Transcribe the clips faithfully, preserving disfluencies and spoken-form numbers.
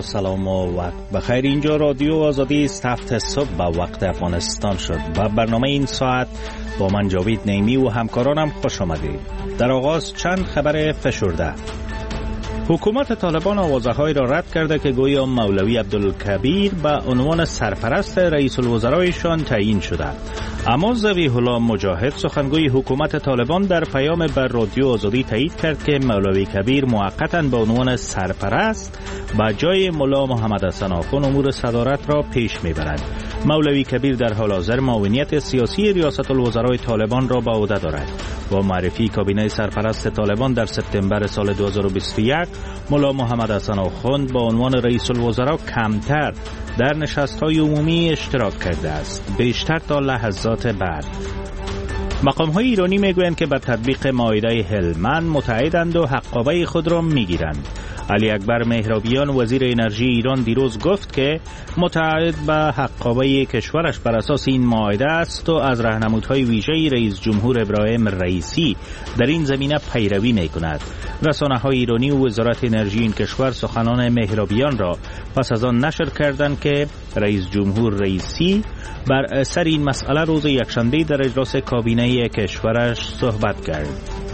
سلام و وقت بخیر. اینجا رادیو آزادی است. هفت صبح به وقت افغانستان شد و برنامه این ساعت با من جاوید نیمی و همکارانم خوش آمدید. در آغاز چند خبر فشرده. حکومت طالبان آوازه‌هایی را رد کرده که گویا مولوی عبدالکبیر به عنوان سرپرست رئیس الوزرایشان تعیین شده. اما ذبیح الله مجاهد سخنگوی حکومت طالبان در پیام بر رادیو آزادی تایید کرد که مولوی کبیر موقتاً به عنوان سرپرست با جای ملا محمد حسن آخوند امور صدارت را پیش میبرد. مولوی کبیر در حال حاضر معاونیت سیاسی ریاست الوزرای طالبان را به عهده دارد. با معرفی کابینه سرپرست طالبان در سپتامبر سال دو هزار و بیست و یک، ملا محمد حسن آخوند با عنوان رئیس الوزراء کمتر در نشست‌های عمومی اشتراک کرده است، بیشتر تا لحظات بعد. مقام‌های ایرانی میگویند که به تطبیق معاهده هلمند متعهدند و حقابه خود را میگیرند. علی اکبر مهرابیان وزیر انرژی ایران دیروز گفت که متعهد به حقابه کشورش بر اساس این معاهده است و از راهنمودهای ویژه رئیس جمهور ابراهیم رئیسی در این زمینه پیروی میکند. رسانه‌های ایرانی و وزارت انرژی این کشور سخنان مهرابیان را پس از آن نشر کردند که رئیس جمهور رئیسی بر اثر این مسئله روز یکشنبه در اجلاس کابینه کشورش صحبت کرد.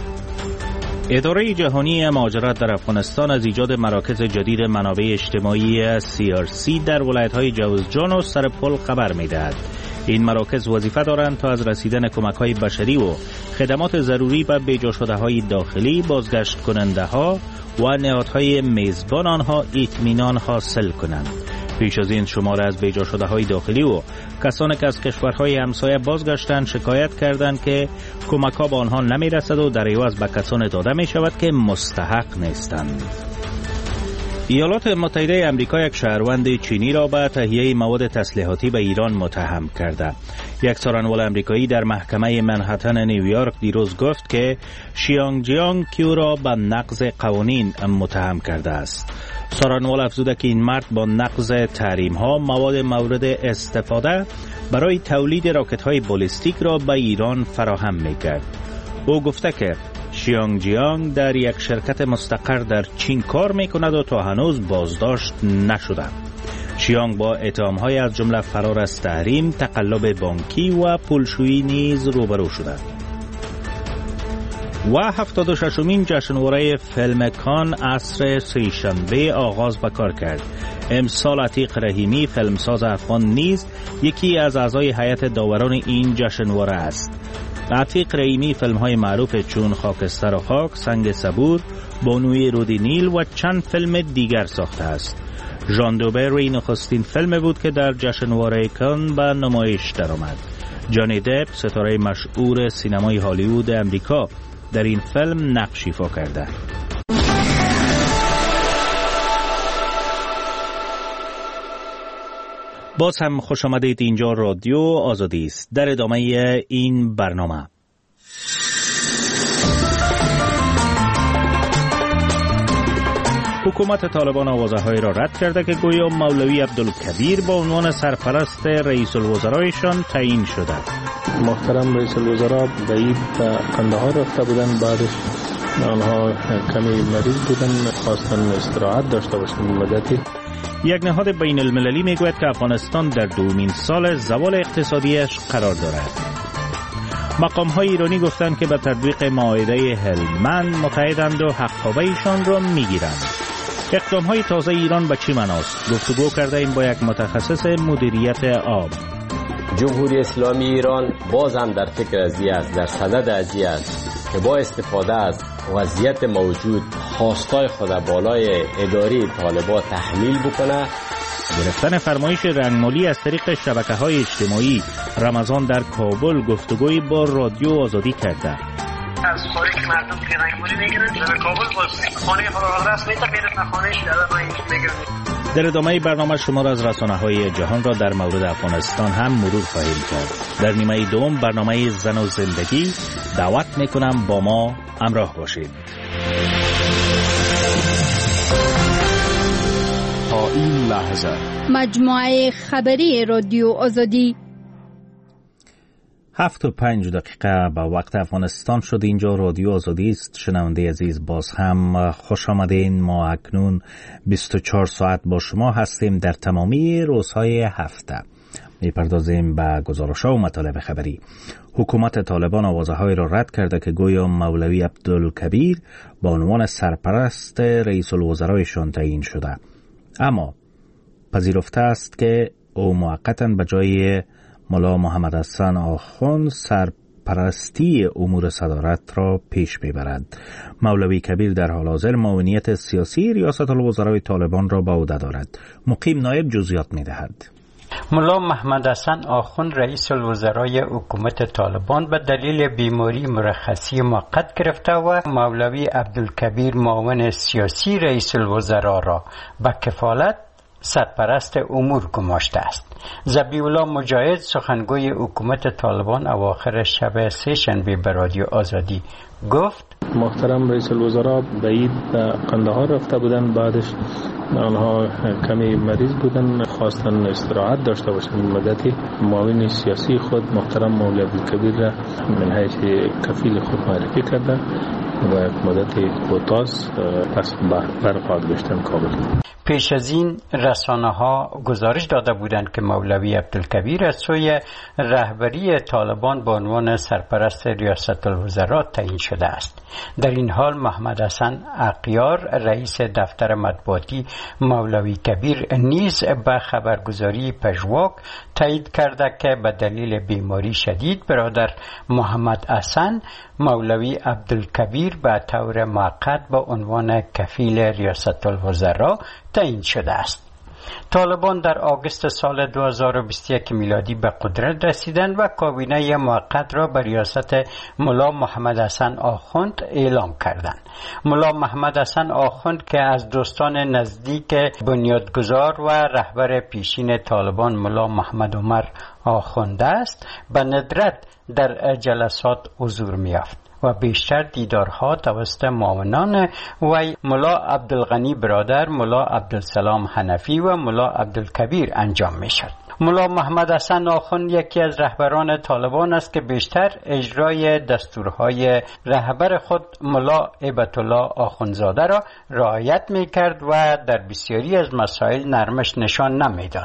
اداره جهانی مهاجرت در افغانستان از ایجاد مراکز جدید منابع اجتماعی سی آر سی در ولایت‌های جوزجان و سرپل خبر می‌دهد. این مراکز وظیفه دارند تا از رسیدن کمک‌های بشری و خدمات ضروری به بیجا شده‌های داخلی، بازگشت کننده‌ها و نهادهای میزبان آنها اطمینان حاصل کنند. پیش از این شمار از بیجا شده‌های داخلی و کسانی که از کشورهای همسایه بازگشتند شکایت کردند که کمک‌ها به آنها نمی‌رسد و در عوض به کسانی داده می‌شود که مستحق نیستند. ایالات متحده آمریکا یک شهروند چینی را به تهیه مواد تسلیحاتی به ایران متهم کرده. یک سخنگوی آمریکایی در محکمه منهتن نیویورک دیروز گفت که شیانگ جیانگ کیو را به نقض قوانین متهم کرده است. سخنگوی افزوده که این مرد با نقض تحریم‌ها مواد مورد استفاده برای تولید راکت‌های بالستیک را به ایران فراهم می‌کرد. او گفته که شیانگ جیانگ در یک شرکت مستقر در چین کار می‌کند و تا هنوز بازداشت نشده. شیانگ با اتهام‌های از جمله فرار از تحریم، تقلب بانکی و پولشویی نیز روبرو شده. و هفتاد و ششمین جشنواره فیلم کان عصر سه‌شنبه آغاز به کار کرد. امسال عتیق رحیمی فیلمساز افغان نیز یکی از اعضای هیئت داوران این جشنواره است. عتیق رحیمی فیلم‌های معروف چون خاکستر و خاک، سنگ صبور، بانوی رودی نیل و چند فیلم دیگر ساخته است. ژان دوبری نخستین فیلم بود که در جشنواره کان به نمایش درآمد. جانی دپ ستاره مشهور سینمای هالیوود امریکا در این فیلم نقش ایفا کرده. باز هم خوش آمدید. اینجا رادیو آزادی است. در ادامه این برنامه حکومت طالبان آوازه‌هایی را رد کرده که گویا مولوی عبدالکبیر با عنوان سرپرست رئیس الوزرایشان تعیین شده. محترم رئیس الوزراء به این قندهار رفته بودن، بعدش آنها کمی مریض بودن، خواستن استراحت داشته باشند مدتی. یک نهاد بین المللی میگوید که افغانستان در دومین سال زوال اقتصادیش قرار دارد. مقام‌های ایرانی گفتند که به تطبیق معاهده هلمند متعهدند و حقابه ایشان را میگیرند. اقدام‌های تازه ایران به چی معناست؟ گفتگو کرده این با یک متخصص مدیریت آب. جمهوری اسلامی ایران باز هم در فکر ازی است، در صدد ازی است که با استفاده از وضعیت موجود خواستای خود بالای اداری طالبان تحمیل بکنه. گرفتن فرمایش رنگمالی از طریق شبکه‌های اجتماعی. رمضان در کابل گفتگوی با رادیو آزادی کرده. از خارج که مردم که رنگمالی میگیرن در کابل باز خانه خدا رسمی تا میرن خانه‌اش در رنگمالی میگیرن. در ادامه برنامه شما را از رسانه‌های جهان را در مورد افغانستان هم مرور خواهیم کرد. در نیمه دوم برنامه زن و زندگی دعوت میکنم با ما همراه باشید. تا این لحظه مجموعه خبری رادیو آزادی. هفت و پنج دقیقه به وقت افغانستان شد. اینجا رادیو آزادی است. شنونده عزیز، باز هم خوش آمدین. ما اکنون بیست و چهار ساعت با شما هستیم در تمامی روزهای هفته. میپردازیم به گزارش‌ها و مطالب خبری. حکومت طالبان آوازه‌هایی را رد کرده که گویا مولوی عبدالکبیر با عنوان سرپرست رئیس الوزرایشان تعیین شده، اما پذیرفته است که او موقتاً به جای ملا محمد حسن آخوند سرپرستی امور صدارت را پیش میبرد. مولوی کبیر در حال حاضر معاونیت سیاسی ریاست الوزرای طالبان را به عهده دارد. مقیم نایب جزئیات میدهد. ملا محمد حسن آخوند رئیس الوزرای حکومت طالبان به دلیل بیماری مرخصی موقت گرفته و مولوی عبدالکبیر معاون سیاسی رئیس الوزرا را به کفالت سرپرست امور گماشته است. ذبیح الله مجاهد سخنگوی حکومت طالبان اواخر شب سه شنبه به رادیو آزادی گفت: محترم رئیس الوزراء به عید به قندهار رفته بودن، بعدش آنها کمی مریض بودن، خواستن استراحت داشته باشند. مدتی معاون سیاسی خود محترم مولوی عبدالکبیر را من حیث کفیل خود معرفی کرده و مدتی کوتاست پس برخواهد گشتن کابل. پیش از این رسانه ها گزارش داده بودند که مولوی عبدالکبیر از سوی رهبری طالبان به عنوان سرپرست ریاست الوزراء تعیین شده است. در این حال محمد حسن اغیار رئیس دفتر مطبوعاتی مولوی کبیر نیز به خبرگزاری پژواک تایید کرده که به دلیل بیماری شدید برادر محمد حسن مولوی عبدالکبیر به طور موقت به عنوان کفیل ریاست الوزراء تعیین شده است. طالبان در آگوست سال دو هزار و بیست و یک میلادی به قدرت رسیدند و کابینه موقت را به ریاست ملا محمد حسن آخوند اعلام کردند. ملا محمد حسن آخوند که از دوستان نزدیک بنیادگذار و رهبر پیشین طالبان ملا محمد عمر آخوند است، به ندرت در جلسات حضور می‌یافت و بیشتر دیدارها توسط معاونان وی ملا عبدالغنی برادر، ملا عبدالسلام حنفی و ملا عبدالکبیر انجام می شد. ملا محمد حسن آخوند یکی از رهبران طالبان است که بیشتر اجرای دستورهای رهبر خود ملا هیبت الله آخوندزاده را رعایت می کرد و در بسیاری از مسائل نرمش نشان نمی داد.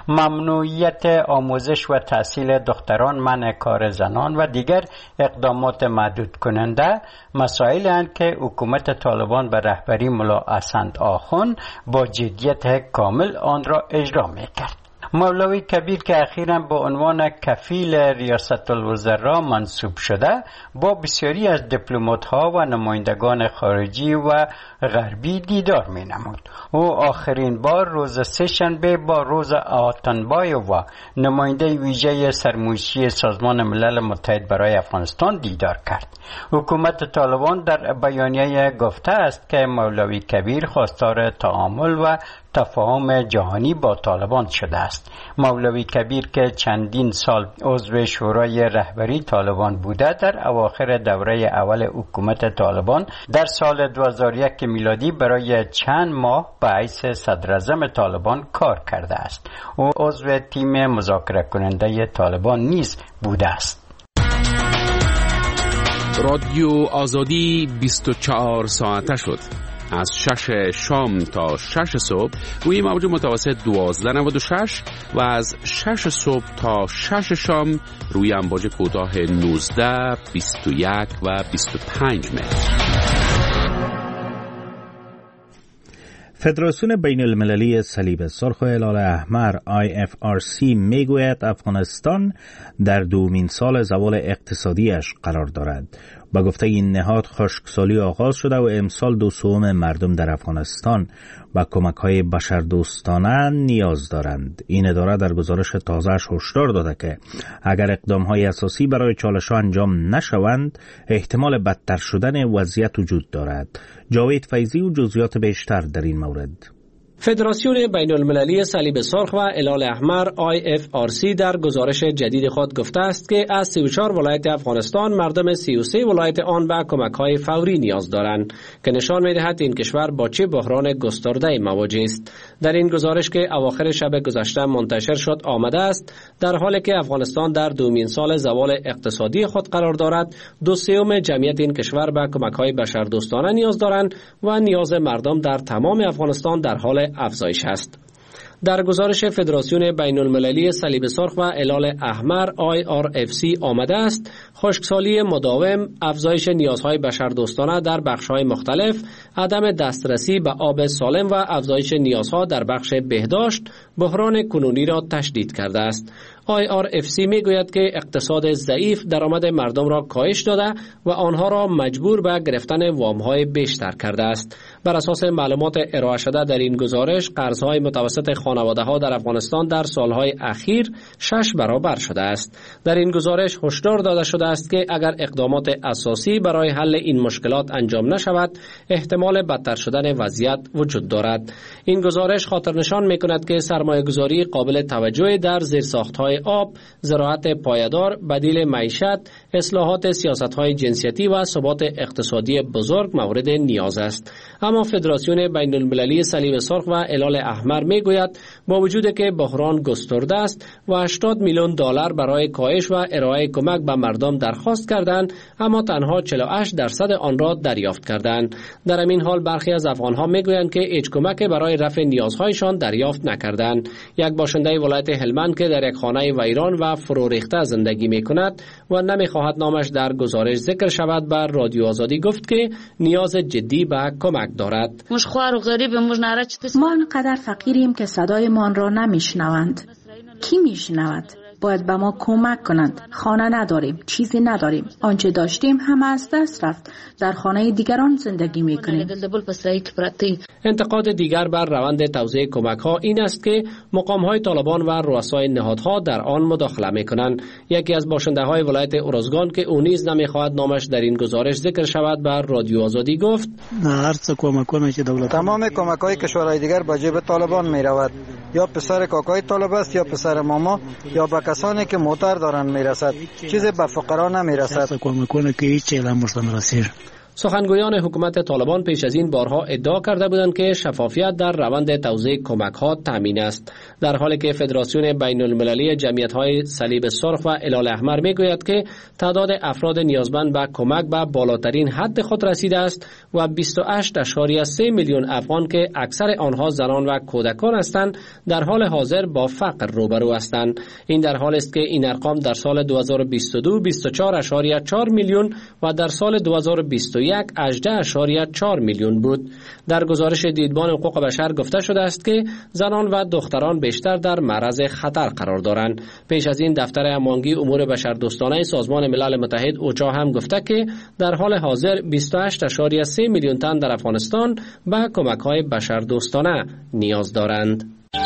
ممنوعیت آموزش و تحصیل دختران، منع کار زنان و دیگر اقدامات محدود کننده مسائل اند که حکومت طالبان به رهبری ملا حسن آخوند با جدیت کامل آن را اجرا می‌کرد. مولوی کبیر که اخیراً با عنوان کفیل ریاست الوزراء منصوب شده، با بسیاری از دیپلمات‌ها و نمایندگان خارجی و غربی دیدار می‌نمود. او آخرین بار روز سه شنبه با روز آتانبایو و نماینده ویژه سرمایه‌ای سازمان ملل متحد برای افغانستان دیدار کرد. حکومت طالبان در بیانیه گفته است که مولوی کبیر خواستار تعامل و تفاهم جهانی با طالبان شده است. مولوی کبیر که چندین سال عضو شورای رهبری طالبان بوده، در اواخر دوره اول حکومت طالبان در سال دو هزار و یک میلادی برای چند ماه به حیث صدراعظم طالبان کار کرده است. او عضو تیم مذاکره کننده طالبان نیز بوده است. رادیو آزادی بیست و چهار ساعته شد. از شش شام تا شش صبح روی موج متوسط دوازده نود و شش و از شش صبح تا شش شام روی امواج کوتاه نوزده، بیست و یک و بیست و پنج متر. فدراسیون بین المللی صلیب سرخ و هلال احمر آی اف آر سی میگوید افغانستان در دومین سال زوال اقتصادیش قرار دارد. با گفته این نهاد خشکسالی آغاز شده و امسال دو سوم مردم در افغانستان و کمک‌های بشردوستانه نیاز دارند. این اداره در گزارش تازه‌اش هشدار داده که اگر اقدام‌های اساسی برای چالش‌ها انجام نشوند، احتمال بدتر شدن وضعیت وجود دارد. جاوید فیضی و جزئیات بیشتر در این مورد. فدراسیون بین المللی صلیب سرخ و هلال احمر آی اف آر سی در گزارش جدید خود گفته است که از سی و چهار ولایت افغانستان مردم سی و سه ولایت آن به کمک‌های فوری نیاز دارند که نشان می‌دهد این کشور با چه بحران گسترده مواجه است. در این گزارش که اواخر شب گذشته منتشر شد آمده است در حالی که افغانستان در دومین سال زوال اقتصادی خود قرار دارد، دو سوم جمعیت این کشور به کمک‌های بشردوستانه نیاز دارند و نیاز مردم در تمام افغانستان در حال افزایش است. در گزارش فدراسیون بین المللی صلیب سرخ و هلال احمر آی آر اف سی آمده است خشکسالی مداوم، افزایش نیازهای بشردوستانه در بخش‌های مختلف، عدم دسترسی به آب سالم و افزایش نیازها در بخش بهداشت بحران کنونی را تشدید کرده است. آی آر اف سی می گوید که اقتصاد ضعیف درآمد مردم را کاهش داده و آنها را مجبور به گرفتن وام‌های بیشتر کرده است. بر اساس معلومات ارائه شده در این گزارش، قرض‌های متوسط خانواده‌ها در افغانستان در سالهای اخیر شش برابر شده است. در این گزارش هشدار داده شده است که اگر اقدامات اساسی برای حل این مشکلات انجام نشود، احتمال بدتر شدن وضعیت وجود دارد. این گزارش خاطرنشان می‌کند که سرمایه‌گذاری قابل توجهی در زیرساخت‌های آب، زراعت پایدار، بدیل معیشت، اصلاحات سیاست‌های جنسیتی و ثبات اقتصادی بزرگ مورد نیاز است. اما فدراسیون بین المللی صلیب سرخ و هلال احمر میگوید با وجود که بحران گسترده است و هشتاد میلیون دلار برای کاهش و ارائه کمک به مردم درخواست کردند، اما تنها چهل و هشت درصد آن را دریافت کردند. در این حال برخی از افغان‌ها میگویند که هیچ کمک برای رفع نیازهایشان دریافت نکردند. یک باشنده ولایت هلمند که در یک خانه ویران و فرو ریخته زندگی میکند و نمیخواهد نامش در گزارش ذکر شود، بر رادیو آزادی گفت که نیاز جدی به کمک دارد. ما انقدر فقیریم که صدای ما را نمیشنوند. کی میشنود؟ باید به ما کمک کنند. خانه نداریم، چیزی نداریم. آنچه داشتیم هم از دست رفت. در خانه دیگران زندگی میکنیم. انتقاد دیگر بر روند توزیع کمک ها این است که مقام های طالبان و رؤسای نهادها در آن مداخله میکنند. یکی از باشنده های ولایت ارزگان که او نیز نمیخواهد نامش در این گزارش ذکر شود، بر رادیو آزادی گفت: هر څه کمکونه چې دولت تمام کمک های کشورهای دیگر به جیب طالبان میرود. یا پسر کاکای طالب است یا پسر ماما یا به کسانی که موتر دارند میرسد. چیزی به فقرا نمیرسد. کمکونه که هیچ اعلام مستمرسیر. سخنگویان حکومت طالبان پیش از این بارها ادعا کرده بودند که شفافیت در روند توزیع کمک‌ها تامین است، در حالی که فدراسیون بین المللی جمعیت‌های صلیب سرخ و هلال احمر میگوید که تعداد افراد نیازمند به کمک به بالاترین حد خود رسیده است و بیست و هشت ممیز سه میلیون افغان که اکثر آنها زنان و کودکان هستند در حال حاضر با فقر روبرو هستند. این در حالی است که این ارقام در سال دو هزار و بیست و دو بیست و چهار ممیز چهار میلیون و در سال دو هزار و بیست و یک هجده ممیز چهار میلیون بود. در گزارش دیدبان حقوق بشر گفته شده است که زنان و دختران بیشتر در معرض خطر قرار دارند. پیش از این دفتر هماهنگی امور بشردوستانه سازمان ملل متحد اوچا هم گفته که در حال حاضر بیست و هشت ممیز سه میلیون تن در افغانستان به کمک‌های بشردوستانه نیاز دارند.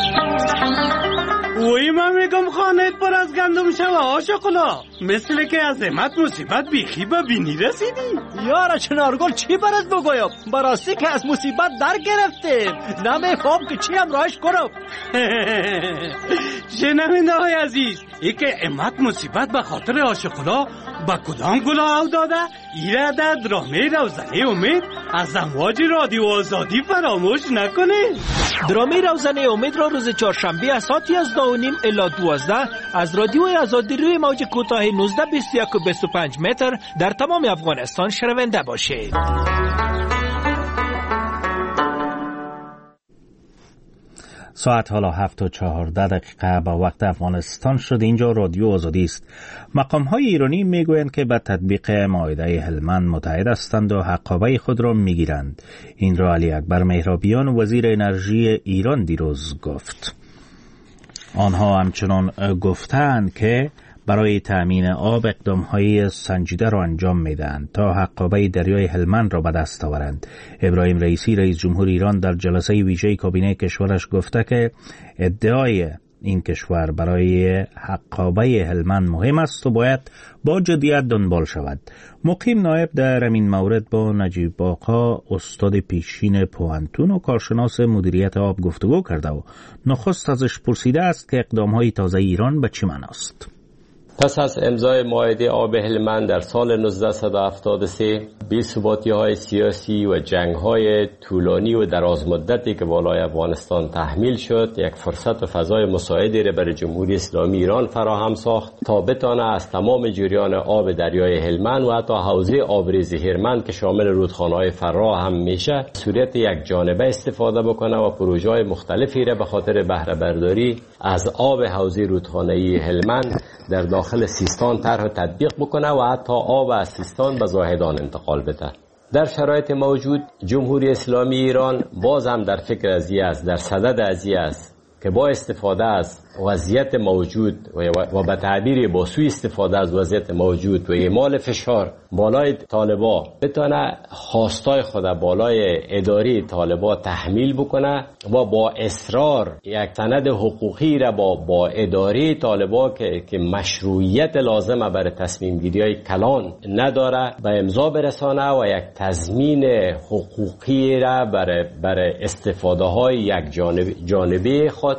وی ما میگم خانه پر از گندم شوه آشقلا، مثل که از امت مصیبت بیخی به بینی رسیدی. یارا چنارگل چی برات بگویم؟ براستی که از مصیبت در گرفتیم، نمیخوام که چی هم راهش کنم. شنوینده های عزیز، ای که امت مصیبت به خاطر آشقلا با کدام گلا او داده؟ ایره در درامه روزنه امید از امواج رادیو آزادی فراموش نکنه. درامه روزنه امید را روز چهارشنبه از ساعت یازده و نیم الی دوازده از رادیو آزادی روی موج کوتاه نوزده بیست و یک و بیست و پنج متر در تمام افغانستان شنونده باشید. ساعت حالا هفت و چهارده دقیقه با وقت افغانستان شد. اینجا رادیو آزادی است. مقام های ایرانی میگویند که به تطبیق معاهده هلمند متحد هستند و حقابه خود را میگیرند. این را علی اکبر مهرابیان وزیر انرژی ایران دیروز گفت. آنها همچنان گفتند که برای تأمین آب اقدام‌های سنجیده را انجام می‌دهند تا حقابه دریای هلمند را به دست آورند. ابراهیم رئیسی رئیس جمهور ایران در جلسه ویژه کابینه کشورش گفته که ادعای این کشور برای عقابه هلمند مهم است و باید با جدیت دنبال شود. مقیم نایب در این مورد با نجیب آقا استاد پیشین پوهنتون و کارشناس مدیریت آب گفتگو کرده و نخست ازش پرسیده است که اقدام‌های تازه ایران به چه معنی است. پس از امضای معاهده آب هلمند در سال نوزده هفتاد و سه، بی‌ثباتی‌های سیاسی و جنگ‌های طولانی و دراز مدتی که بالای افغانستان تحمیل شد، یک فرصت و فضای مساعدی را برای جمهوری اسلامی ایران فراهم ساخت تا بتانه از تمام جریان آب دریای هلمند و حتی حوزه آبریز هرمند که شامل رودخانه‌های فرا هم میشه، صورت یک جانبه استفاده بکنه و پروژه‌های مختلفی را به خاطر بهره برداری از آب حوزه رودخانه‌ای هلمند در داخل سیستان طرح تطبیق بکنه و حتی آب از سیستان به زاهدان انتقال بده. در شرایط موجود جمهوری اسلامی ایران باز هم در فکر ازی است، در صدد ازی است که با استفاده از وضعیت موجود و به تعبیر با سوء استفاده از وضعیت موجود و اعمال فشار بالای طالبا بتونه خواستای خود بالای اداری طالبا تحمیل بکنه و با اصرار یک سند حقوقی را با با اداری طالبا که که مشروعیت لازمه برای تصمیم گیری های کلان نداره به امضا برسانه و یک تضمین حقوقی را برای برای استفاده های یک جانب جانبی خود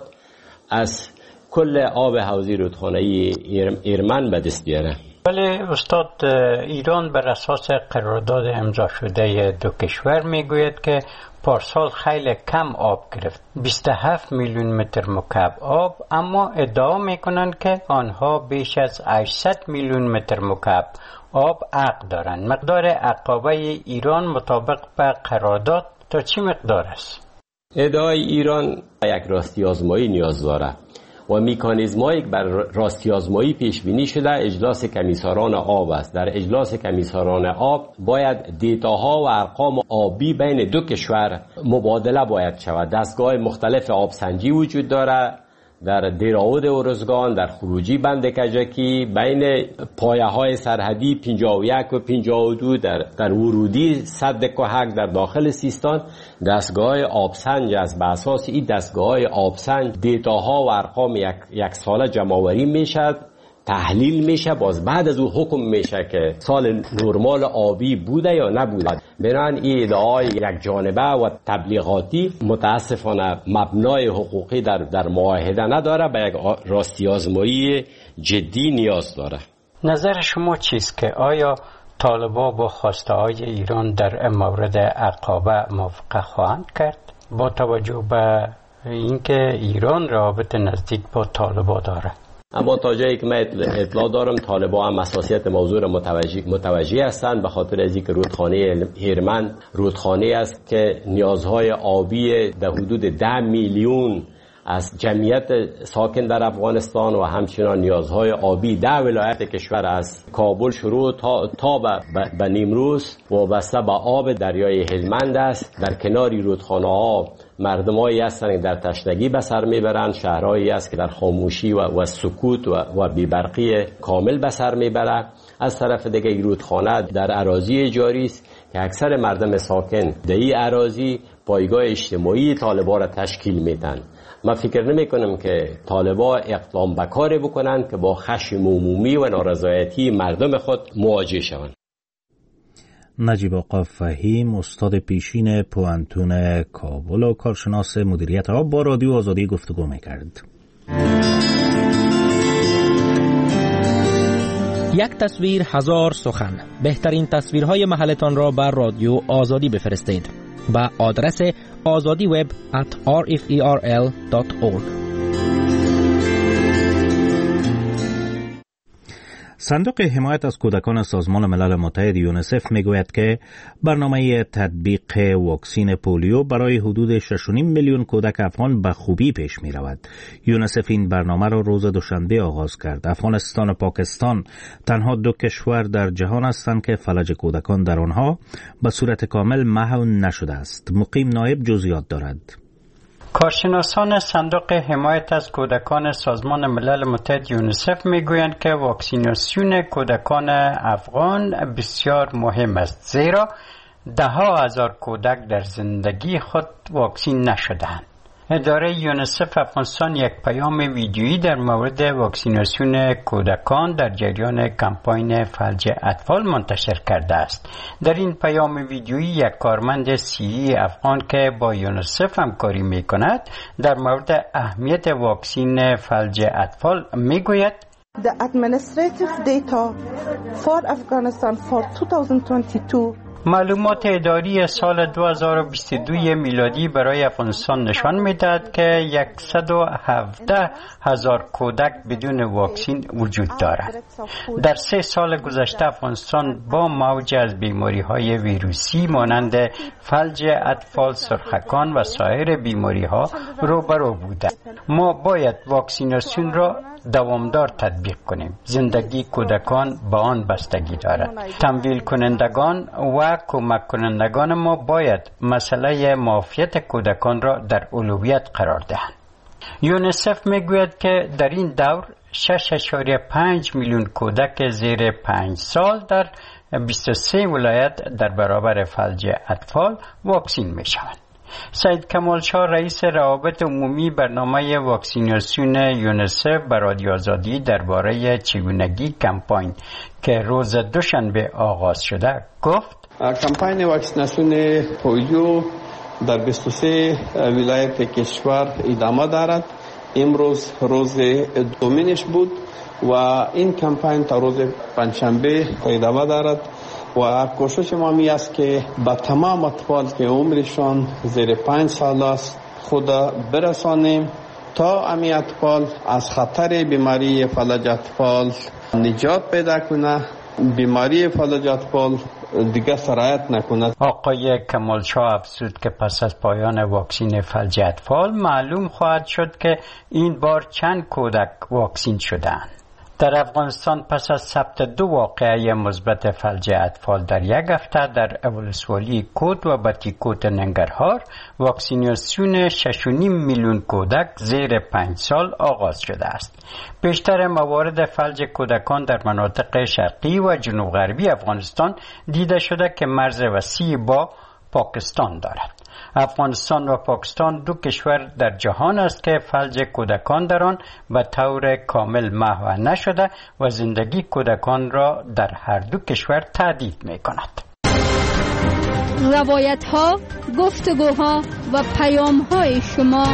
از کل آب حوزه رودخانه‌ای هرمند به دست بیاره. ولی استاد، ایران بر اساس قرارداد امضا شده دو کشور میگوید که پارسال خیلی کم آب گرفت، بیست و هفت میلیون متر مکعب آب، اما ادعا میکنند که آنها بیش از هشتصد میلیون متر مکعب آب عقد دارند. مقدار عقابه ایران مطابق به قرارداد تا چه مقدار است؟ ادعای ایران یک راستی آزمایی نیاز داره و میکانیزمایی که بر راستی آزمایی پیش بینی شده اجلاس کمیساران آب است. در اجلاس کمیساران آب باید دیتاها و ارقام آبی بین دو کشور مبادله باید شود. دستگاه مختلف آبسنجی وجود داره در دیراود ارزگان، در خروجی بند کجکی، بین پایه های سرحدی پنجاه و یک و پنجاه و دو، در, در ورودی سد کوهک در داخل سیستان دستگاه آبسنج است. به اساس این دستگاه آبسنج دیتاها و ارقام یک, یک ساله جمع‌آوری میشد، تحلیل میشه، باز بعد از او حکم میشه که سال نرمال آبی بوده یا نبوده. بنابراین این ادعای یک جانبه و تبلیغاتی متاسفانه مبنای حقوقی در در معاهده نداره، به یک راستی آزمایی جدی نیاز داره. نظر شما چیست که آیا طالبا با خواسته های ایران در مورد عقابه موافقه خواهند کرد با توجه به اینکه ایران رابط نزدیک با طالبا داره؟ اما تا جایی که من اطلاع دارم طالبا هم اساسیت موضوع را متوجه متوجه هستند، به خاطر از اینکه رودخانه هرمند رودخانه است که نیازهای آبی در حدود ده میلیون از جمعیت ساکن در افغانستان و همچنان نیازهای آبی در ولایت کشور از کابل شروع تا تا به نیمروز وابسته به آب دریای هلمند است. در کناری رودخانه ها مردمایی هستند در تشنگی به سر میبرند، شهرهایی است که در خاموشی و, و سکوت و, و بی‌برقی کامل به سر میبرند. از طرف دیگه این رودخانه در اراضی جاری است که اکثر مردم ساکن در این اراضی پایگاه اجتماعی طالبان را تشکیل میدن. من فکر نمی کنم که طالبان اقدام به کاری بکنند که با خشم عمومی و نارضایتی مردم خود مواجه شوند. نجیب آقا فهیم، استاد پیشین پوهنتون کابل و کارشناس مدیریت آب، با رادیو آزادی گفتگو می‌کرد. یک تصویر هزار سخن. بهترین تصویرهای محلتان را بر رادیو آزادی بفرستید با آدرس azadi web at r f e r l dot org. صندوق حمایت از کودکان سازمان ملل متحد یونیسف میگوید که برنامه تطبیق واکسین پولیو برای حدود شش و نیم میلیون کودک افغان به خوبی پیش می رود. یونیسف این برنامه را روز دوشنبه آغاز کرد. افغانستان و پاکستان تنها دو کشور در جهان هستند که فلج کودکان در آنها به صورت کامل محو نشده است. مقیم نایب جزئیات دارد. کارشناسان صندوق حمایت از کودکان سازمان ملل متحد یونیسف میگویند که واکسیناسیون کودکان افغان بسیار مهم است، زیرا ده ها هزار کودک در زندگی خود واکسین نشدند. اداره یونیسف افغانستان یک پیام ویدیویی در مورد واکسیناسیون کودکان در جریان کمپاین فلج اطفال منتشر کرده است. در این پیام ویدیویی یک کارمند سی‌ای افغان که با یونیسف همکاری می‌کند در مورد اهمیت واکسین فلج اطفال می‌گوید: The administrative data for Afghanistan for twenty twenty-two معلومات اداری سال دو هزار و بیست و دو میلادی برای افغانستان نشان می‌دهد که صد و هفده هزار کودک بدون واکسین وجود دارد. در سه سال گذشته افغانستان با موج از بیماری‌های ویروسی مانند فلج اطفال، سرخکان و سایر بیماری‌ها روبرو بوده. ما باید واکسیناسیون را دوامدار تطبیق کنیم. زندگی کودکان با آن بستگی دارد. تمویل کنندگان و کمک کنندگان ما باید مسئله معافیت کودکان را در اولویت قرار دهند. یونیسف میگوید که در این دور شش ممیز پنج میلیون کودک زیر پنج سال در بیست و سه ولایت در برابر فلج اطفال واکسین میشوند. سید کمال شاه رئیس روابط عمومی برنامه واکسیناسیون یونیسف بر رادیو آزادی درباره چگونگی کمپاین که روز دوشنبه آغاز شده گفت: کمپاین واکسیناسیون پولیو در بیست و سه ولایت کشور ادامه دارد. امروز روز دومینش بود و این کمپاین تا روز پنجشنبه ادامه دارد و کوشش ما می است که با تمام اطفال که عمرشان زیر پنج سال است خود برسانیم تا امی اطفال از خطر بیماری فلج اطفال نجات پیدا کنه، بیماری فلج اطفال دیگه سرایت نکند. آقای کمال شاه افزود که پس از پایان واکسین فلج اطفال معلوم خواهد شد که این بار چند کودک واکسین شدند. در افغانستان پس از ثبت دو واقعه مثبت فلج اطفال در یک هفته در اولسوالی کود و بتیکوت ننگرهار واکسیناسیون شش و نیم میلیون کودک زیر پنج سال آغاز شده است. بیشتر موارد فلج کودکان در مناطق شرقی و جنوب غربی افغانستان دیده شده که مرز وسیع با پاکستان دارد. افغانستان و پاکستان دو کشور در جهان است که فلج کودکان در آن به طور کامل محو نشده و زندگی کودکان را در هر دو کشور تهدید می کند. روایت ها، گفتگوها و پیام های شما.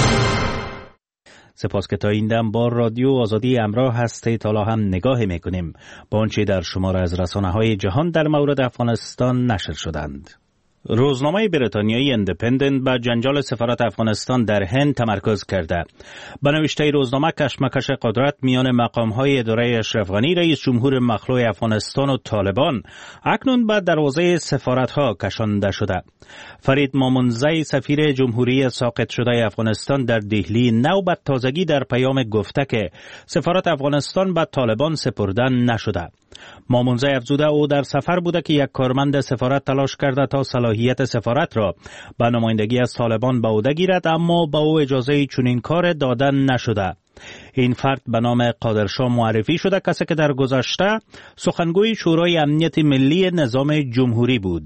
سپاس که تا این دم با رادیو آزادی همراه هستید. حالا هم نگاه میکنیم با آنچه در شماره از رسانه‌های جهان در مورد افغانستان نشر شدند. روزنامه بریتانیایی اندپندنت به جنجال سفارت افغانستان در هند تمرکز کرده. به نوشته روزنامه کشمکش قدرت میان مقام‌های اداره اشرف غنی رئیس جمهور مخلوع افغانستان و طالبان اکنون به دروازه سفارت‌ها کشانده شده. فرید مامونزی سفیر جمهوری ساقط شده افغانستان در دهلی نو به تازگی در پیام گفته که سفارت افغانستان به طالبان سپردن نشده. مامونزی افزوده او در سفر بوده که یک کارمند سفارت تلاش کرده تا صلاحیت سفارت را به نمایندگی از طالبان به عهده گیرد، اما به او اجازه چنین کار دادن نشده. این فرد به نام قادرشاه معرفی شده، کسی که در گذشته سخنگوی شورای امنیت ملی نظام جمهوری بود.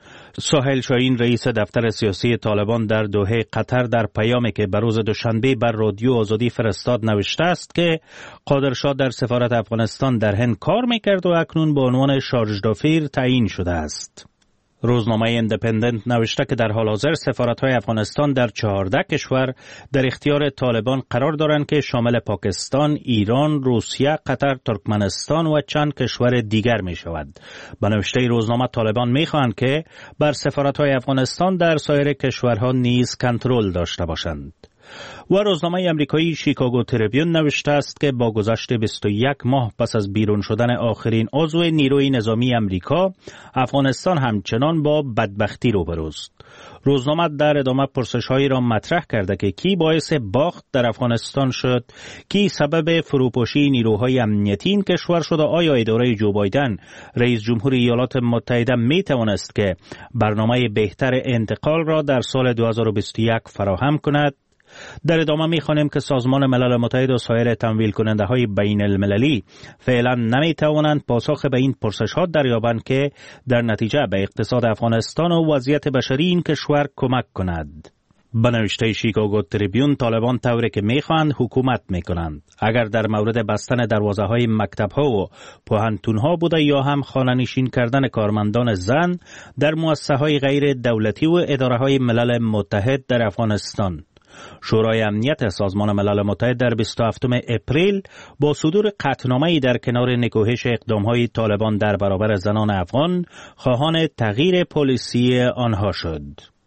سهیل شاهین رئیس دفتر سیاسی طالبان در دوحه قطر در پیامی که به روز دوشنبه بر رادیو آزادی فرستاد نوشته است که قادرشاه در سفارت افغانستان در هند کار میکرد و اکنون به عنوان شارژ دافیر تعیین شده است. روزنامه اندپندنت نوشته که در حال حاضر سفارت‌های افغانستان در چهارده کشور در اختیار طالبان قرار دارند که شامل پاکستان، ایران، روسیه، قطر، ترکمنستان و چند کشور دیگر می شود. به نوشته روزنامه طالبان می خواهند که بر سفارت‌های افغانستان در سایر کشورها نیز کنترل داشته باشند. و روزنامه امریکایی شیکاگو تریبیون نوشته است که با گذشت بیست و یک ماه پس از بیرون شدن آخرین عضو نیروی نظامی امریکا، افغانستان همچنان با بدبختی روبروست. روزنامه در ادامه پرسش‌هایی را مطرح کرده که کی باعث باخت در افغانستان شد، کی سبب فروپاشی نیروهای امنیتی این کشور شد و آیا اداره جو بایدن رئیس جمهور ایالات متحده می توانست که برنامه بهتر انتقال را در سال دو هزار و بیست و یک فراهم کند. در ادامه می‌خوانیم که سازمان ملل متحد و سایر تمویل کننده های بین المللی فعلا نمی توانند پاسخ به این پرسش ها دریابند که در نتیجه به اقتصاد افغانستان و وضعیت بشری این کشور کمک کند. به نوشته شیکاگو تریبیون، طالبان طوری که میخواهند حکومت میکنند. اگر در مورد بستن دروازه های مکتب ها و پوهنتون ها بوده یا هم خانه نشین کردن کارمندان زن در مؤسسه های غیر دولتی و اداره های ملل متحد در افغانستان. شورای امنیت سازمان ملل متحد در بیست و هفتم اپریل با صدور قطعنامه‌ای در کنار نکوهش اقدام‌های طالبان در برابر زنان افغان خواهان تغییر پلیسی آنها شد.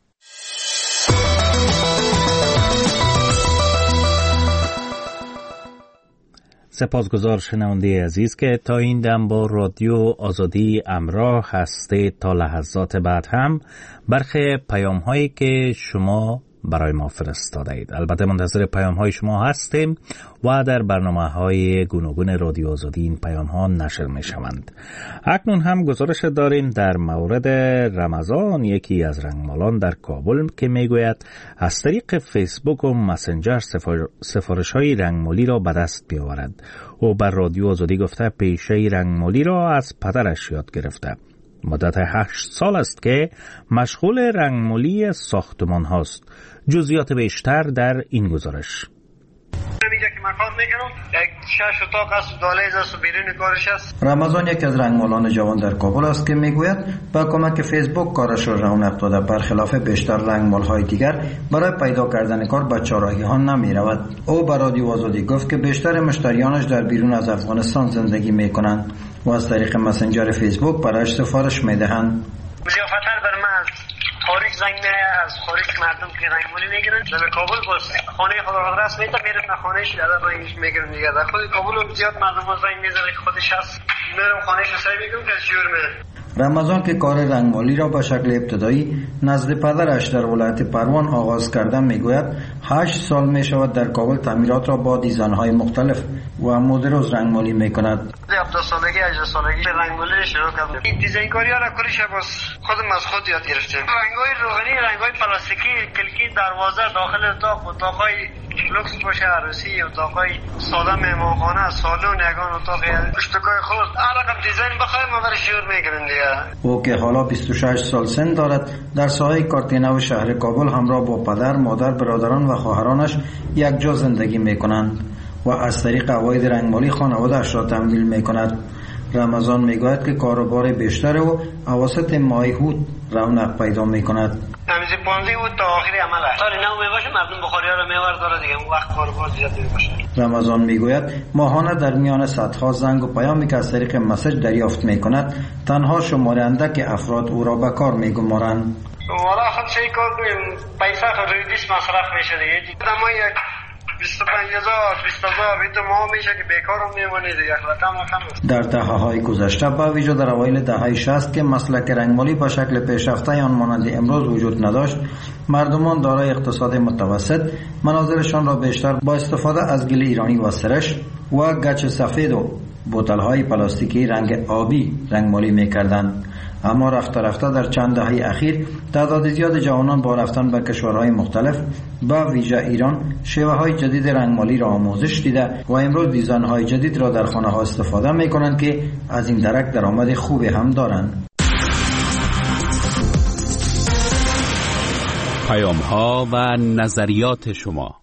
سپاسگزار شنونده عزیز که تا این دم با رادیو آزادی همراه هستید. تا لحظات بعد هم برخی پیام هایی که شما برای ما فرستاده اید. البته منتظر پیام های شما هستیم و در برنامه های گوناگون رادیو آزادی این پیام ها نشر می شوند. اکنون هم گزارش داریم در مورد رمضان، یکی از رنگمالان در کابل که می گوید از طریق فیسبوک و مسنجر سفارش های رنگمالی را به دست بیاورد. او بر رادیو آزادی گفته پیشه رنگمالی را از پدرش یاد گرفته. مدت هشت سال است که مشغول رنگمالی ساختمان هاست. جزئیات بیشتر در این گزارش. رمضان یک از رنگمالان جوان در کابل است که میگوید با کمک فیسبوک کارش را رونق داده. برخلاف بیشتر رنگمال های دیگر برای پیدا کردن کار به چهارراهی ها نمی رود. او به رادیو آزادی گفت که بیشتر مشتریانش در بیرون از افغانستان زندگی می کنند و از طریق مسنجر فیسبوک برایش سفارش می دهند. زیافتر بر من از خارج زنگ می از خارج مردم که رنگمالی میگیرن در کابل باز خانه خود را رسم میتا میرم نه خانهش در رنگش میگیرن دیگه در خود کابل زیاد مردم ها زنگ میزنه که خودش هست میرم خانهش رو سعی میکنم که از جور میره. رمضان که کار رنگمالی را به شکل ابتدایی نزد پدرش در ولایت پروان آغاز کرده میگوید هشت سال می شود در کابل تعمیرات را با دیزاین‌های مختلف و مدروز رنگمالی میکند. هفده سالگی هجده سالگی رنگمالی شروع کردم. این دیزاین کاری ها را کلش باز خودم از خود یاد گرفتم. رنگ‌های روغنی، رنگ‌های پلاستیکی، کلکی، دروازه، داخل اتاق، اتاق‌های لوکس باشه، عروسی، اتاق‌های ساده مهمانخانه، سالن، یگان اتاق اشتکای خود. هر رقم دیزاین بخوایم ما برای شروع می‌کنیم دیگه. او که حالا بیست و شش سال سن دارد در ساحه کارتینو شهر کابل همراه با پدر، مادر، برادران و خواهرانش یک جا زندگی می‌کنند و از طریق عواید رنگمالی خانواده‌اش را تمویل می‌کند. رمضان میگوید که کاروبار بیشتر او اواسط ماه هود رونق پیدا می‌کند. همیشه پانزده هود تا آخری عمله. سال نو میباشه مردم بخاری‌ها رو میوار داره دیگه اون وقت کاروبار زیاد میباشه. رمضان میگوید ماهانه در میان صدها زنگ و پیامی که از طریق مسیج دریافت می‌کند تنها شمار اندک افراد او را به کار می‌گمارند. والا خود چه کار کنیم پیسه خریدیش مصرف میشه دیگه. ما یک بیست و پنج هزار بیست هزار بیت ماه میشه که بیکارم میمونی دیگه رقم رقم. در دهه‌های گذشته با ویژه در اوایل دهه شصت که مسلک رنگمالی به شکل پیشرفته آن مانند امروز وجود نداشت، مردمان دارای اقتصاد متوسط مناظرشان را بیشتر با استفاده از گل ایرانی و سرش و گچ سفید و بوتل‌های پلاستیکی رنگ آبی رنگمالی می‌کردند. اما رفته رفته در چند دهه اخیر تعداد زیاد جوانان با رفتن به کشورهای مختلف با ویژه ایران شیوه‌های جدید رنگمالی را آموزش دیده و امروز دیزاین‌های جدید را در خانه‌ها استفاده می‌کنند که از این درک درآمد خوبی هم دارند. پیام‌ها و نظریات شما.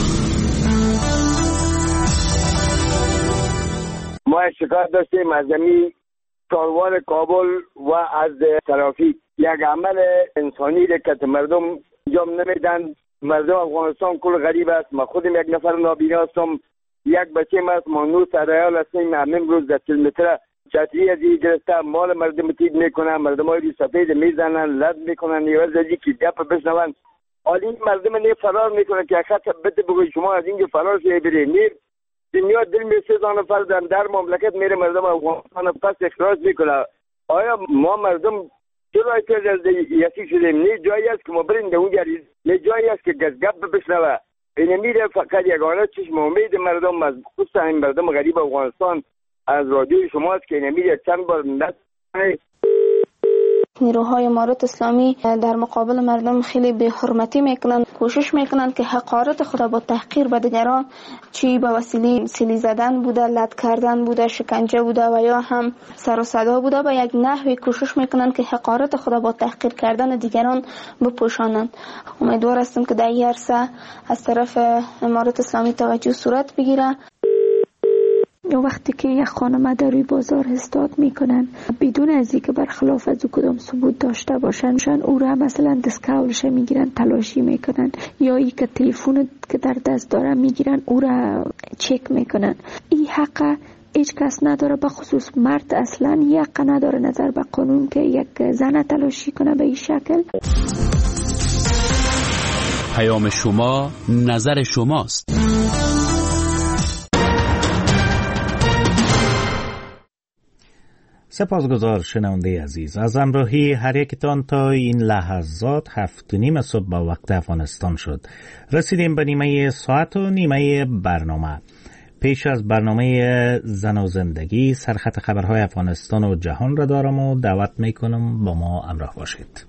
ما شکایت داشتیم از زمین کاروان کابل و از ترافیک. یک عمل انسانی را که مردم انجام نمیدن. مردم افغانستان کل غریب است. ما خودم یک نفر نابینا هستم، یک بچه ما است، ما نو سرایال هستیم. همین روز در کیلومتر چتری از این گرفته مال مردم تید میکنن، مردم های سفید میزنن، لد میکنن، نیوز ازی که گپ بشنون. حالی این مردم نی فرار میکنن که خط بده بگوی شما از اینجا فرار شده برید. نیر دنیا دل می سه نفر در در مملکت میره مردم افغانستان پس اخراج میکنه. آیا ما مردم چرا که یکی شدیم؟ نه جایی است که ما بریم در اونجا، نه جایی است که گپ بشنوه. این میره فقط یگانه چشم امید مردم از خصوصا این مردم غریب افغانستان از رادیوی شماست که این میره چند بار نت نیروهای امارت اسلامی در مقابل مردم خیلی بی حرمتی میکنن، کوشش میکنن که حقارت خود با تحقیر به دیگران، چی به وسیله سیلی زدن بوده، لط کردن بوده، شکنجه بوده و یا هم سر و صدا بوده، به یک نحوی کوشش میکنن که حقارت خود با تحقیر کردن دیگران بپوشانند. امیدوار هستم که در این عرصه از طرف امارت اسلامی توجه صورت بگیره. وقتی که یک خانم در روی بازار استاد میکنن بدون از اینکه برخلاف از او کدام ثبوت داشته باشن، شان او را مثلا دستکاولش میگیرن، تلاشی میکنن، یا ای که تلفن که در دست داره میگیرن او را چک میکنن. این حق هیچ کس نداره، به خصوص مرد اصلا یک نداره نظر به قانون که یک زن تلاشی کنه به این شکل. پیام شما نظر شماست. سپاسگزار شنونده عزیز از همراهی هر یکتان. تا این لحظات هفت و نیم صبح با وقت افغانستان شد. رسیدیم به نیمه ساعت و نیمه برنامه. پیش از برنامه زن و زندگی سرخط خبرهای افغانستان و جهان را دارم و دعوت میکنم با ما همراه باشید.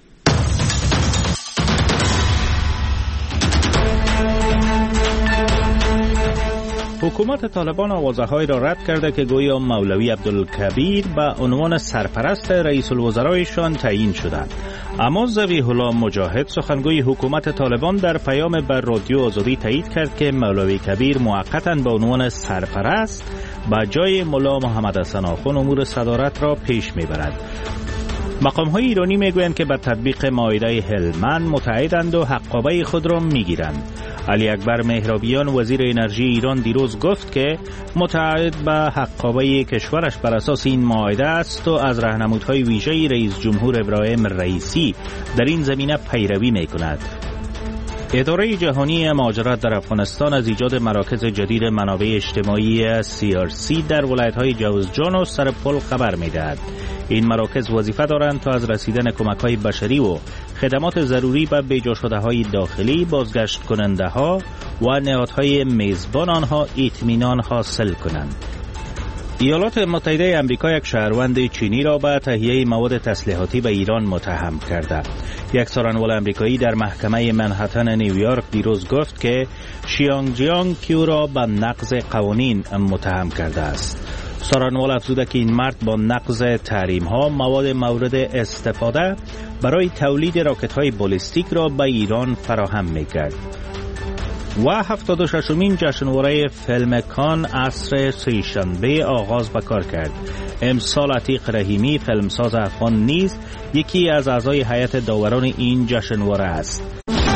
حکومت طالبان آوازه‌هایی را رد کرده که گویا مولوی عبدالکبیر به عنوان سرپرست رئیس الوزرایشان تعیین شده. اما ذبیح الله مجاهد سخنگوی حکومت طالبان در پیام بر رادیو آزادی تایید کرد که مولوی کبیر موقتاً به عنوان سرپرست به جای ملا محمد حسن آخوند امور صدارت را پیش میبرد. مقام‌های ایرانی میگویند که به تطبیق مائده هلمند متعهدند و حقابه خود را میگیرند. علی اکبر مهرابیان وزیر انرژی ایران دیروز گفت که متعهد به حقابه کشورش بر اساس این مائده است و از راهنمودهای ویژه رئیس جمهور ابراهیم رئیسی در این زمینه پیروی میکند. اداره جهانی مهاجرت در افغانستان از ایجاد مراکز جدید منابع اجتماعی سی آر سی در ولایت‌های جوزجان و سرپل خبر می‌دهد. این مراکز وظیفه دارند تا از رسیدن کمک‌های بشری و خدمات ضروری به بیجا شده‌های داخلی، بازگشت کننده‌ها و نهادهای میزبان آنها اطمینان حاصل کنند. ایالات متحده آمریکا یک شهروند چینی را به تهیه مواد تسلیحاتی به ایران متهم کرده. یک سخنگوی آمریکایی در محکمه منهتن نیویورک دیروز گفت که شیانگ جیانگ کیو را به نقض قوانین متهم کرده است. سخنگوی افزوده که این مرد با نقض تحریم‌ها مواد مورد استفاده برای تولید راکت‌های بالستیک را به ایران فراهم می‌کرد. و هفتاد و ششمین جشنواره فیلم کان عصر سه‌شنبه آغاز به کار کرد. امسال عتیق رحیمی فیلمساز افغان نیز یکی از اعضای هیئت داوران این جشنواره است.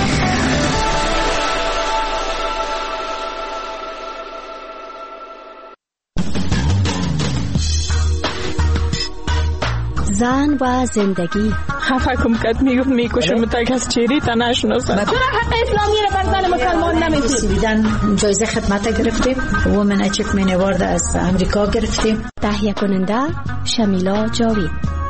زن و زندگی. خفه کم کت میگفت میکشم تک از چیری تا نشناسم. چرا حق اسلامی رو بر زن مسلمان نمیدید؟ سویدن جایزه خدمت گرفتیم. وومن اچیومنت اوارد از امریکا گرفتیم. تهیه کننده شمیلا جاوید.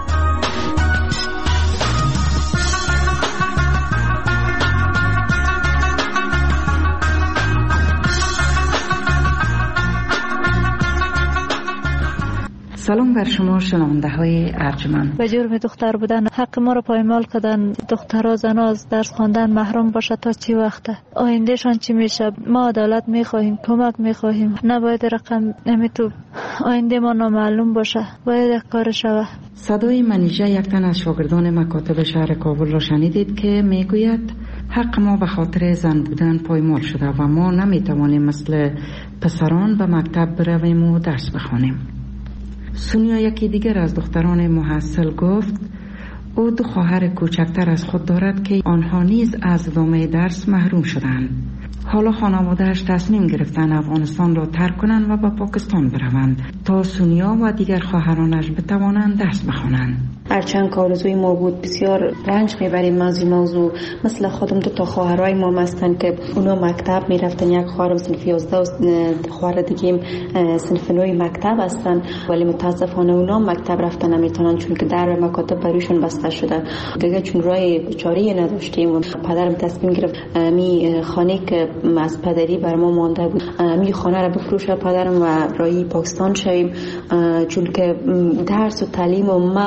سلام بر شما شنونده های ارجمند. به جرم دختر بودن حق ما رو پایمال کردن. دخترها زنها از درس خواندن محروم باشه تا چی وقته؟ آیندهشان چی میشه؟ ما عدالت میخواهیم، کمک میخواهیم. نباید رقم نمیتو آینده ما نامعلوم باشه. باید کار شوه. صدای منیژه یک تن از شاگردان مکاتب شهر کابل را شنیدید که میگوید حق ما به خاطر زن بودن پایمال شده و ما نمیتوانیم مثل پسران به مکتب برویم و درس بخوانیم. سونیا یکی دیگر از دختران محصل گفت او دو خواهر کوچکتر از خود دارد که آنها نیز از ادامه درس محروم شدند. حالا خانواده‌اش تصمیم گرفتن افغانستان را ترک کنند و به پاکستان بروند تا سونیا و دیگر خواهرانش بتوانند درس بخوانند. هرچند که آرزوی ما بود، بسیار رنج میبریم از این موضوع. مثل خودم دو تا خواهرای ما هستن که اونا مکتب میرفتن. یک خواهرم صنف یازده و خواهر دیگه صنف نه مکتب هستن، ولی متاسفانه اونا مکتب رفتن نمیتونن چون که در مکاتب بروشون بسته شده. دیگه چون راه چاره نداشتیم و پدرم تصمیم گرفت می خانه که از پدری بر ما مانده بود می خانه را بفروشه پدرم و راهی پاکستان شویم، چون که درس و تعلیم و ما و خواهر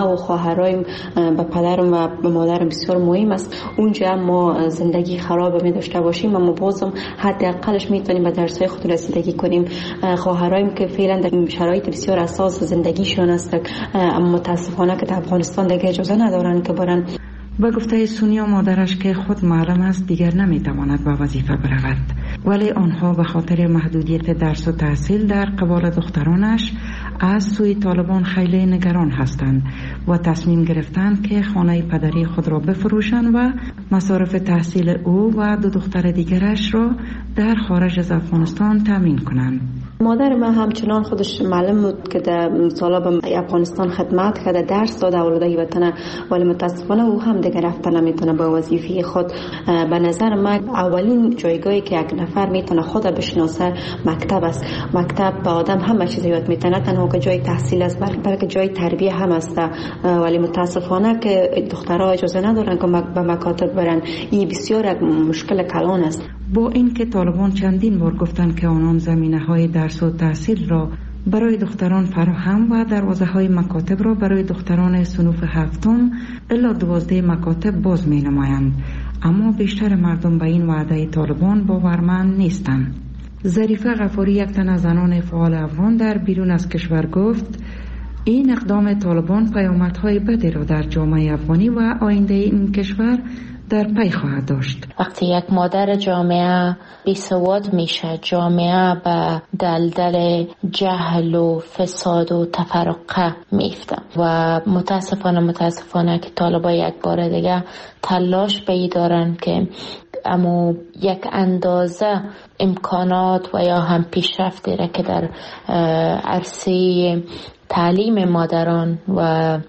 خواهرایم به پدرم و به مادرم بسیار مهم است. اونجا ما زندگی خراب می داشته باشیم اما بازم حداقلش میتونیم به درس‌های خود رسیدگی کنیم. خواهرایم که فعلا در شرایط بسیار اساس زندگیشون است اما متاسفانه که در افغانستان دیگه اجازه ندارن که برن. به گفته سونیا مادرش که خود معلم است دیگر نمیتواند به وظیفه برود، ولی آنها به خاطر محدودیت درس و تحصیل در قبال دخترانش از سوی طالبان خیلی نگران هستند و تصمیم گرفتند که خانه پدری خود را بفروشند و مصارف تحصیل او و دو دختر دیگرش را در خارج از افغانستان تامین کنند. مادر من همچنان خودش معلم بود که در سالا به افغانستان خدمت کرده، درس داده اولادای وطن، ولی متاسفانه او هم دیگر رفتن نمیتونه با وظیفه خود. به نظر من اولین جایگاهی که یک نفر میتونه خود بشناسه مکتب است. مکتب به آدم همه چیز یاد میتونه، تنها که جای تحصیل است بلکه جای تربیه هم است، ولی متاسفانه که دخترها اجازه ندارن که به مکاتب برن. این بسیار مشکل کلان است. با اینکه طالبان چندین بار گفتند که آنان زمینه‌های درس و تحصیل را برای دختران فراهم و دروازه‌های مکاتب را برای دختران صنوف هفتم الی دوازده مکاتب باز می‌نمایند، اما بیشتر مردم به این وعده طالبان باورمند نیستند. ظریفه غفاری، یک تن از زنان فعال افغان در بیرون از کشور، گفت این اقدام طالبان پیامدهای بدی را در جامعه افغانی و آینده این کشور در پی خواهد داشت. وقتی یک مادر جامعه بیسواد میشه، جامعه به دلدل جهل و فساد و تفرقه میفته و متاسفانه متاسفانه که طالبا یک بار دیگه تلاش به دارن که اما یک اندازه امکانات و یا هم پیشرفتی را که در عرصه تعلیم مادران و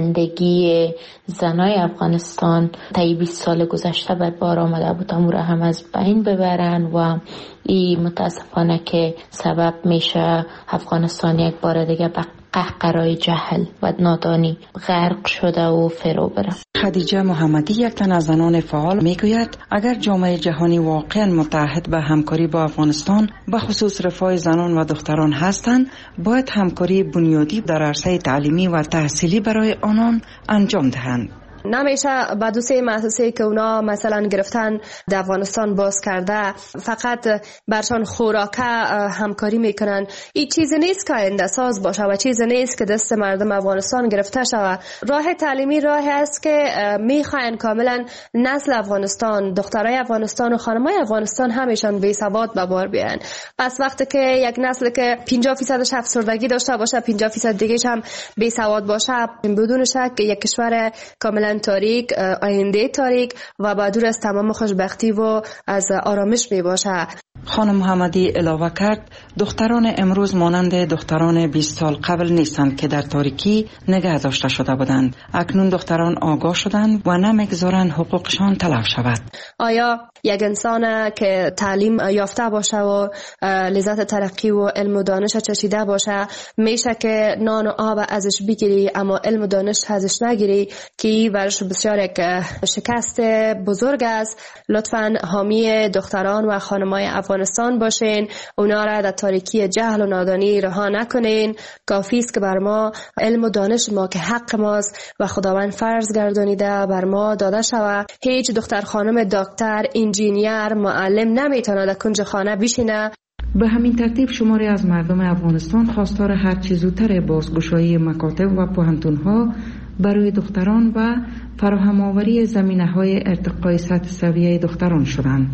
زندگی زنای افغانستان طی بیست سال گذشته به بار آمده بود امور هم از بین ببرن و این متاسفانه که سبب میشه افغانستان یک بار دیگه به قهقرای جهل و نادانی غرق شده و فرو بره. خدیجه محمدی، یک تن از زنان فعال، میگوید اگر جامعه جهانی واقعا متحد به همکاری با افغانستان به خصوص رفاه زنان و دختران هستند، باید همکاری بنیادی در عرصه تعلیمی و تحصیلی برای آنان انجام دهند. نمیشه با دو سه مؤسسه که اونا مثلا گرفتن در افغانستان باز کرده فقط برشان خوراکه همکاری میکنن. این چیزی نیست که آینده ساز باشه و چیزی نیست که دست مردم افغانستان گرفته شود. راه تعلیمی راهی است که میخواین کاملا نسل افغانستان، دخترای افغانستان و خانمای افغانستان همیشان بی سواد به بار بیان. پس وقتی که یک نسل که پنجاه درصد افسردگی داشته باشه، پنجاه درصد دیگه هم بی سواد باشه، بدون شک یک کشور کاملا تاریک، آینده تاریک و با دور از تمام خوشبختی و از آرامش می باشه. خانم محمدی علاوه کرد دختران امروز مانند دختران بیست سال قبل نیستند که در تاریکی نگه داشته شده بودند. اکنون دختران آگاه شدند و نمیگذارند حقوقشان تلف شود. آیا یک انسان که تعلیم یافته باشه و لذت ترقی و علم و دانش چشیده باشه میشه که نان و آب ازش بگیری اما علم و دانش ازش نگیری، که برش بسیار یک شکست بزرگ است. لطفاً حامی دختران و خانمای افغانستان باشین، اونا را در تاریکی جهل و نادانی رها نکنین. کافی است که بر ما علم و دانش ما که حق ماست و خداوند فرض گردانیده بر ما داده شود. هیچ دختر خانم دکتر، انجینیر، معلم نمیتونه در کنج خانه بشینه. به همین ترتیب شماری از مردم افغانستان خواستار هر چه زودتر بازگشایی مکاتب و پوهنتون‌ها برای دختران و فراهم آوری زمینه‌های ارتقای سطح سویه دختران شدند.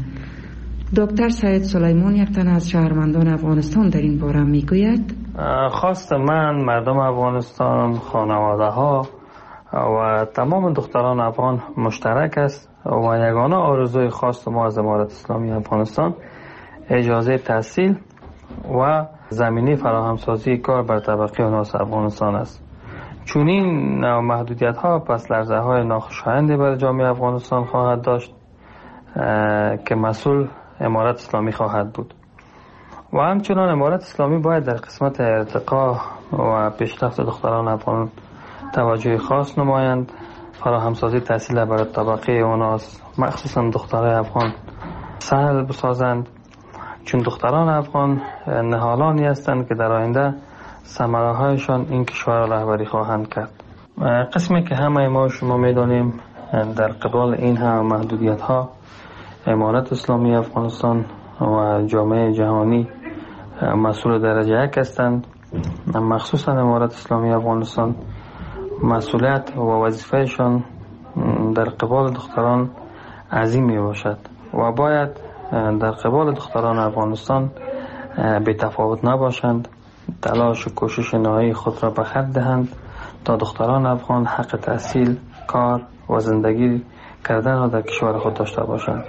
دکتر سید سلیمان، یک تن از شهروندان افغانستان، در این باره میگوید خواست من مردم افغانستان، خانواده ها و تمام دختران افغان مشترک است و یگانه آرزوی خواست ما از امارت اسلامی افغانستان اجازه تحصیل و زمینی فراهمسازی کار بر طبقه و ناس افغانستان است. چون این محدودیت ها پس لرزه های ناخوشایندی بر جامعه افغانستان خواهد داشت که مسئول امارت اسلامی خواهد بود و همچنان امارت اسلامی باید در قسمت ارتقا و پیشرفت دختران افغان توجه خاص نمایند. فراهمسازی تحصیل برای طبقه اوناس مخصوصا دخترای افغان سهل بسازند، چون دختران افغان نهالانی هستند که در آینده ثمره هایشان این کشور را رهبری خواهند کرد. قسمی که همه ما شما میدانیم در قبال این هم محدودیت ها امارت اسلامی افغانستان و جامعه جهانی مسئول درجه یک هستند. مخصوصا امارت اسلامی افغانستان مسئولیت و وظیفهشان در قبال دختران عظیم می باشد و باید در قبال دختران افغانستان بی تفاوت نباشند، تلاش و کوشش نهایی خود را به خرج دهند تا دختران افغان حق تحصیل، کار و زندگی کردن را در کشور خود داشته باشند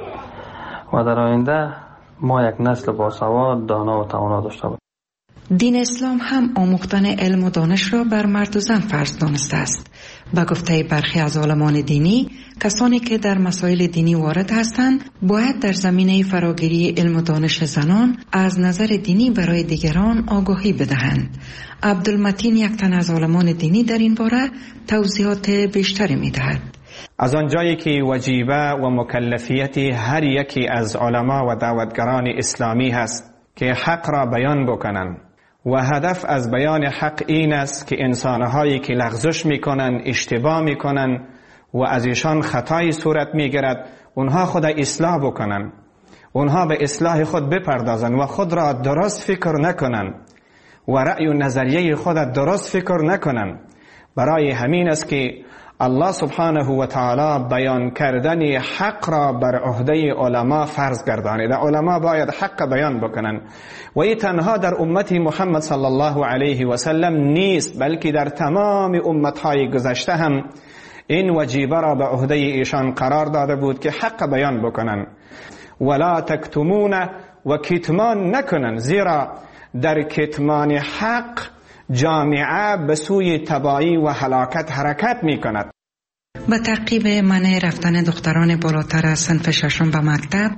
و در آینده ما یک نسل باسواد، دانا و توانا داشته باشیم. دین اسلام هم آموختن علم و دانش را بر مرد و زن فرض دانسته است. به گفته برخی از عالمان دینی، کسانی که در مسائل دینی وارد هستند باید در زمینه فراگیری علم و دانش زنان از نظر دینی برای دیگران آگاهی بدهند. عبدالمتین، یک تن از عالمان دینی، در این باره توضیحات بیشتری می‌دهد. از آنجایی که وجیبه و مکلفیتی هر یکی از علما و دعوتگران اسلامی هست که حق را بیان بکنند و هدف از بیان حق این است که انسانهایی که لغزش میکنن، اشتباه میکنن و از ایشان خطایی صورت میگیرد اونها خود اصلاح بکنن، اونها به اصلاح خود بپردازن و خود را درست فکر نکنن و رأی و نظریه خود درست فکر نکنن. برای همین است که الله سبحانه و تعالی بیان کردن حق را بر عهده علما فرض گردانیده. علما باید حق بیان بکنن و این تنها در امت محمد صلی الله علیه و سلم نیست، بلکه در تمام امتهای گذشته هم این وجیبه را به عهده ایشان قرار داده بود که حق بیان بکنن. ولا تکتمون و کتمان نکنن، زیرا در کتمان حق جامعه به سوی تباهی و هلاکت حرکت می کند. به تعقیب منع رفتن دختران بالاتر از صنف ششم به مکتب،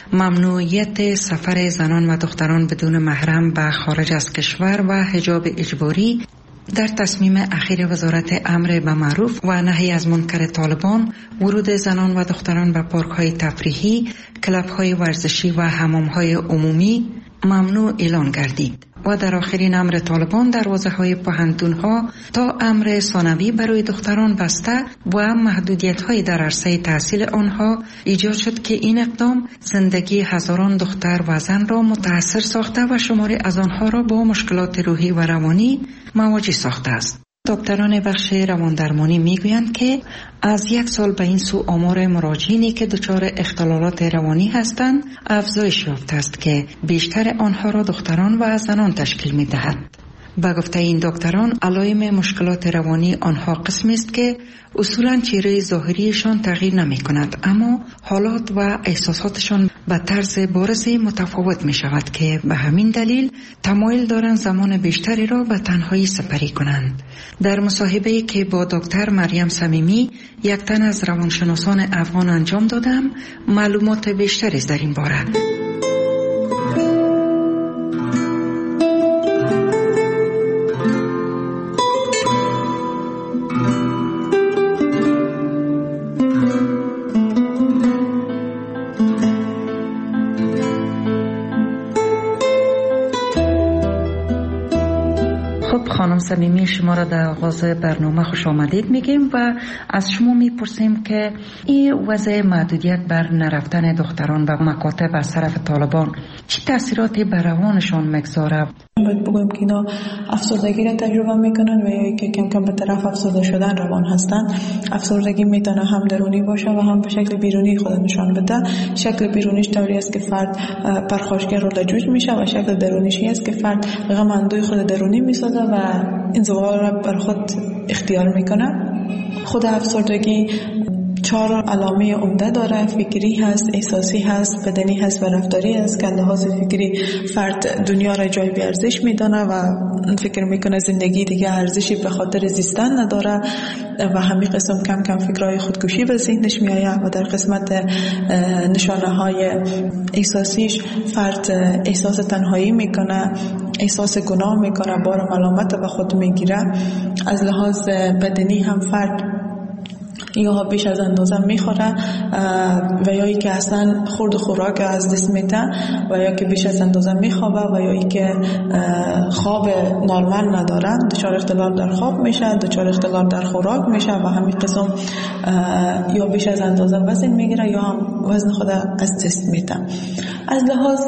ممنوعیت سفر زنان و دختران بدون محرم به خارج از کشور و حجاب اجباری در تصمیم اخیر وزارت امر به معروف و نهی از منکر طالبان، ورود زنان و دختران به پارک‌های تفریحی، کلب‌های ورزشی و حمام‌های عمومی ممنوع اعلان گردید و در آخرین امر طالبان دروازه‌های پوهنتون‌ها تا امر ثانوی برای دختران بسته و محدودیت‌های در عرصه تحصیل آنها ایجاد شد که این اقدام زندگی هزاران دختر و زن را متاثر ساخته و شماری از آنها را با مشکلات روحی و روانی مواجه ساخته است. دکتران بخش رواندرمانی میگویند که از یک سال به این سو آمار مراجعینی که دچار اختلالات روانی هستند افزایش یافته است که بیشتر آنها را دختران و زنان تشکیل می‌دهد. با گفته این دکتران، علائم مشکلات روانی آنها قسمی است که اصولاً چهره ظاهریشان تغییر نمی کند، اما حالات و احساساتشان به طرز بارز متفاوت می شود که به همین دلیل تمایل دارند زمان بیشتری را به تنهایی سپری کنند. در مصاحبه‌ای که با دکتر مریم صمیمی، یک تن از روانشناسان افغان انجام دادم، معلومات بیشتری در این باره. خانم صمیمی، شما را در آغاز برنامه خوش آمدید میگیم و از شما میپرسیم که این وضع محدودیت بر نرفتن دختران به مکاتب از طرف طالبان چه تاثیراتی بر روانشان میگذاره؟ باید بگویم که اینا افسردگی را تجربه میکنن و یا که کم کم به طرف افسرده شدن روان هستند. افسردگی میتونه هم درونی باشه و هم به شکل بیرونی خود نشان بده. شکل بیرونیش طوری است که فرد پرخاشگر و لجوج میشه و شکل درونیش است که فرد غم اندوی خود درونی میسازه و انزوا را بر خود اختیار میکنه. خود افسردگی چهار علامه عمده داره: فکری هست، احساسی هست، بدنی هست و رفتاری هست. که لحاظ فکری فرد دنیا را جای بی ارزش میدانه و فکر میکنه زندگی دیگه ارزشی به خاطر زیستن نداره و همین قسم کم کم فکرهای خودکشی به ذهنش میآید. و در قسمت نشانه های احساسیش فرد احساس تنهایی میکنه، احساس گناه میکنه، بار ملامت به خود میگیره. از لحاظ بدنی هم فرد یا بیش از اندازه میخوره و یا ای که اصلا خورد خوراک از دست میده و یا که بیش از اندازه میخوابه و یا ای که خواب نرمال نداره، دچار اختلال در خواب میشه، دچار اختلال در خوراک میشه و همین قسم یا بیش از اندازه وزن میگیره یا هم وزن خود از دست میده. از لحاظ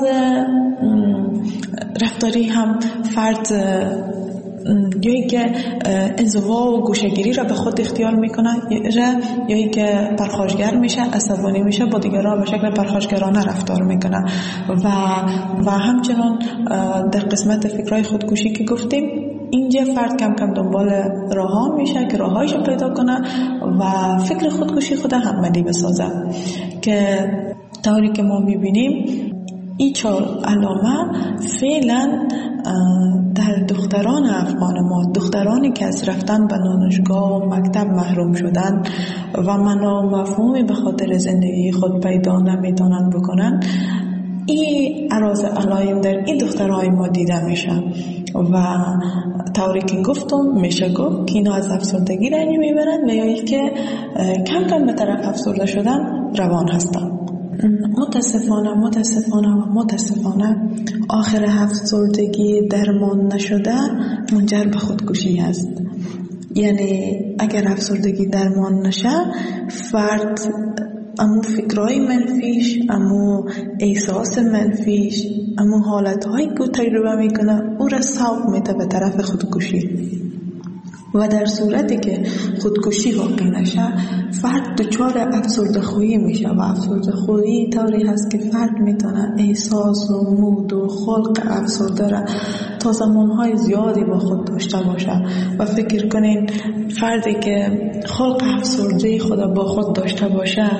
رفتاری هم فرد یا که انزوا و گوشه‌گیری را به خود اختیار میکنه یا که پرخاشگر میشه، عصبانی میشه، با دیگران به شکل پرخاشگرانه رفتار میکنه و و همچنان در قسمت فکرای خودکشی که گفتیم اینجا فرد کم کم دنبال راه ها میشه که راهایش پیدا کنه و فکر خودکشی خود عملی بسازه که طوری که ما میبینیم این چهار علامه فعلا در دختران افغان ما، دخترانی که از رفتن به دانشگاه و مکتب محروم شدن و معنا مفهومی به خاطر زندگی خود پیدا نمیتونن بکنن، این عراض علائم در این دخترهای ما دیده میشه و طوری که گفتم میشه گفت که اینا از افسردگی رنج میبرن و یا ای که کم کم به طرف افسرده شدن روان هستن. متاسفانه متاسفانه و متاسفانه آخر افسردگی درمان نشده منجر به خودکشی است. یعنی اگر افسردگی درمان نشه فرد امو فکرهای منفیش، امو احساس منفیش، امو حالتهایی که تجربه میکنه او را سوق میده به طرف خودکشی و در صورتی که خودکشی واقع نشه فرد دچار افسرده خویی میشه و افسرده خویی طوری هست که فرد میتونه احساس و مود و خلق افسرده را تا زمانهای زیادی با خود داشته باشه و فکر کنین فردی که خلق افسرده خود با خود داشته باشه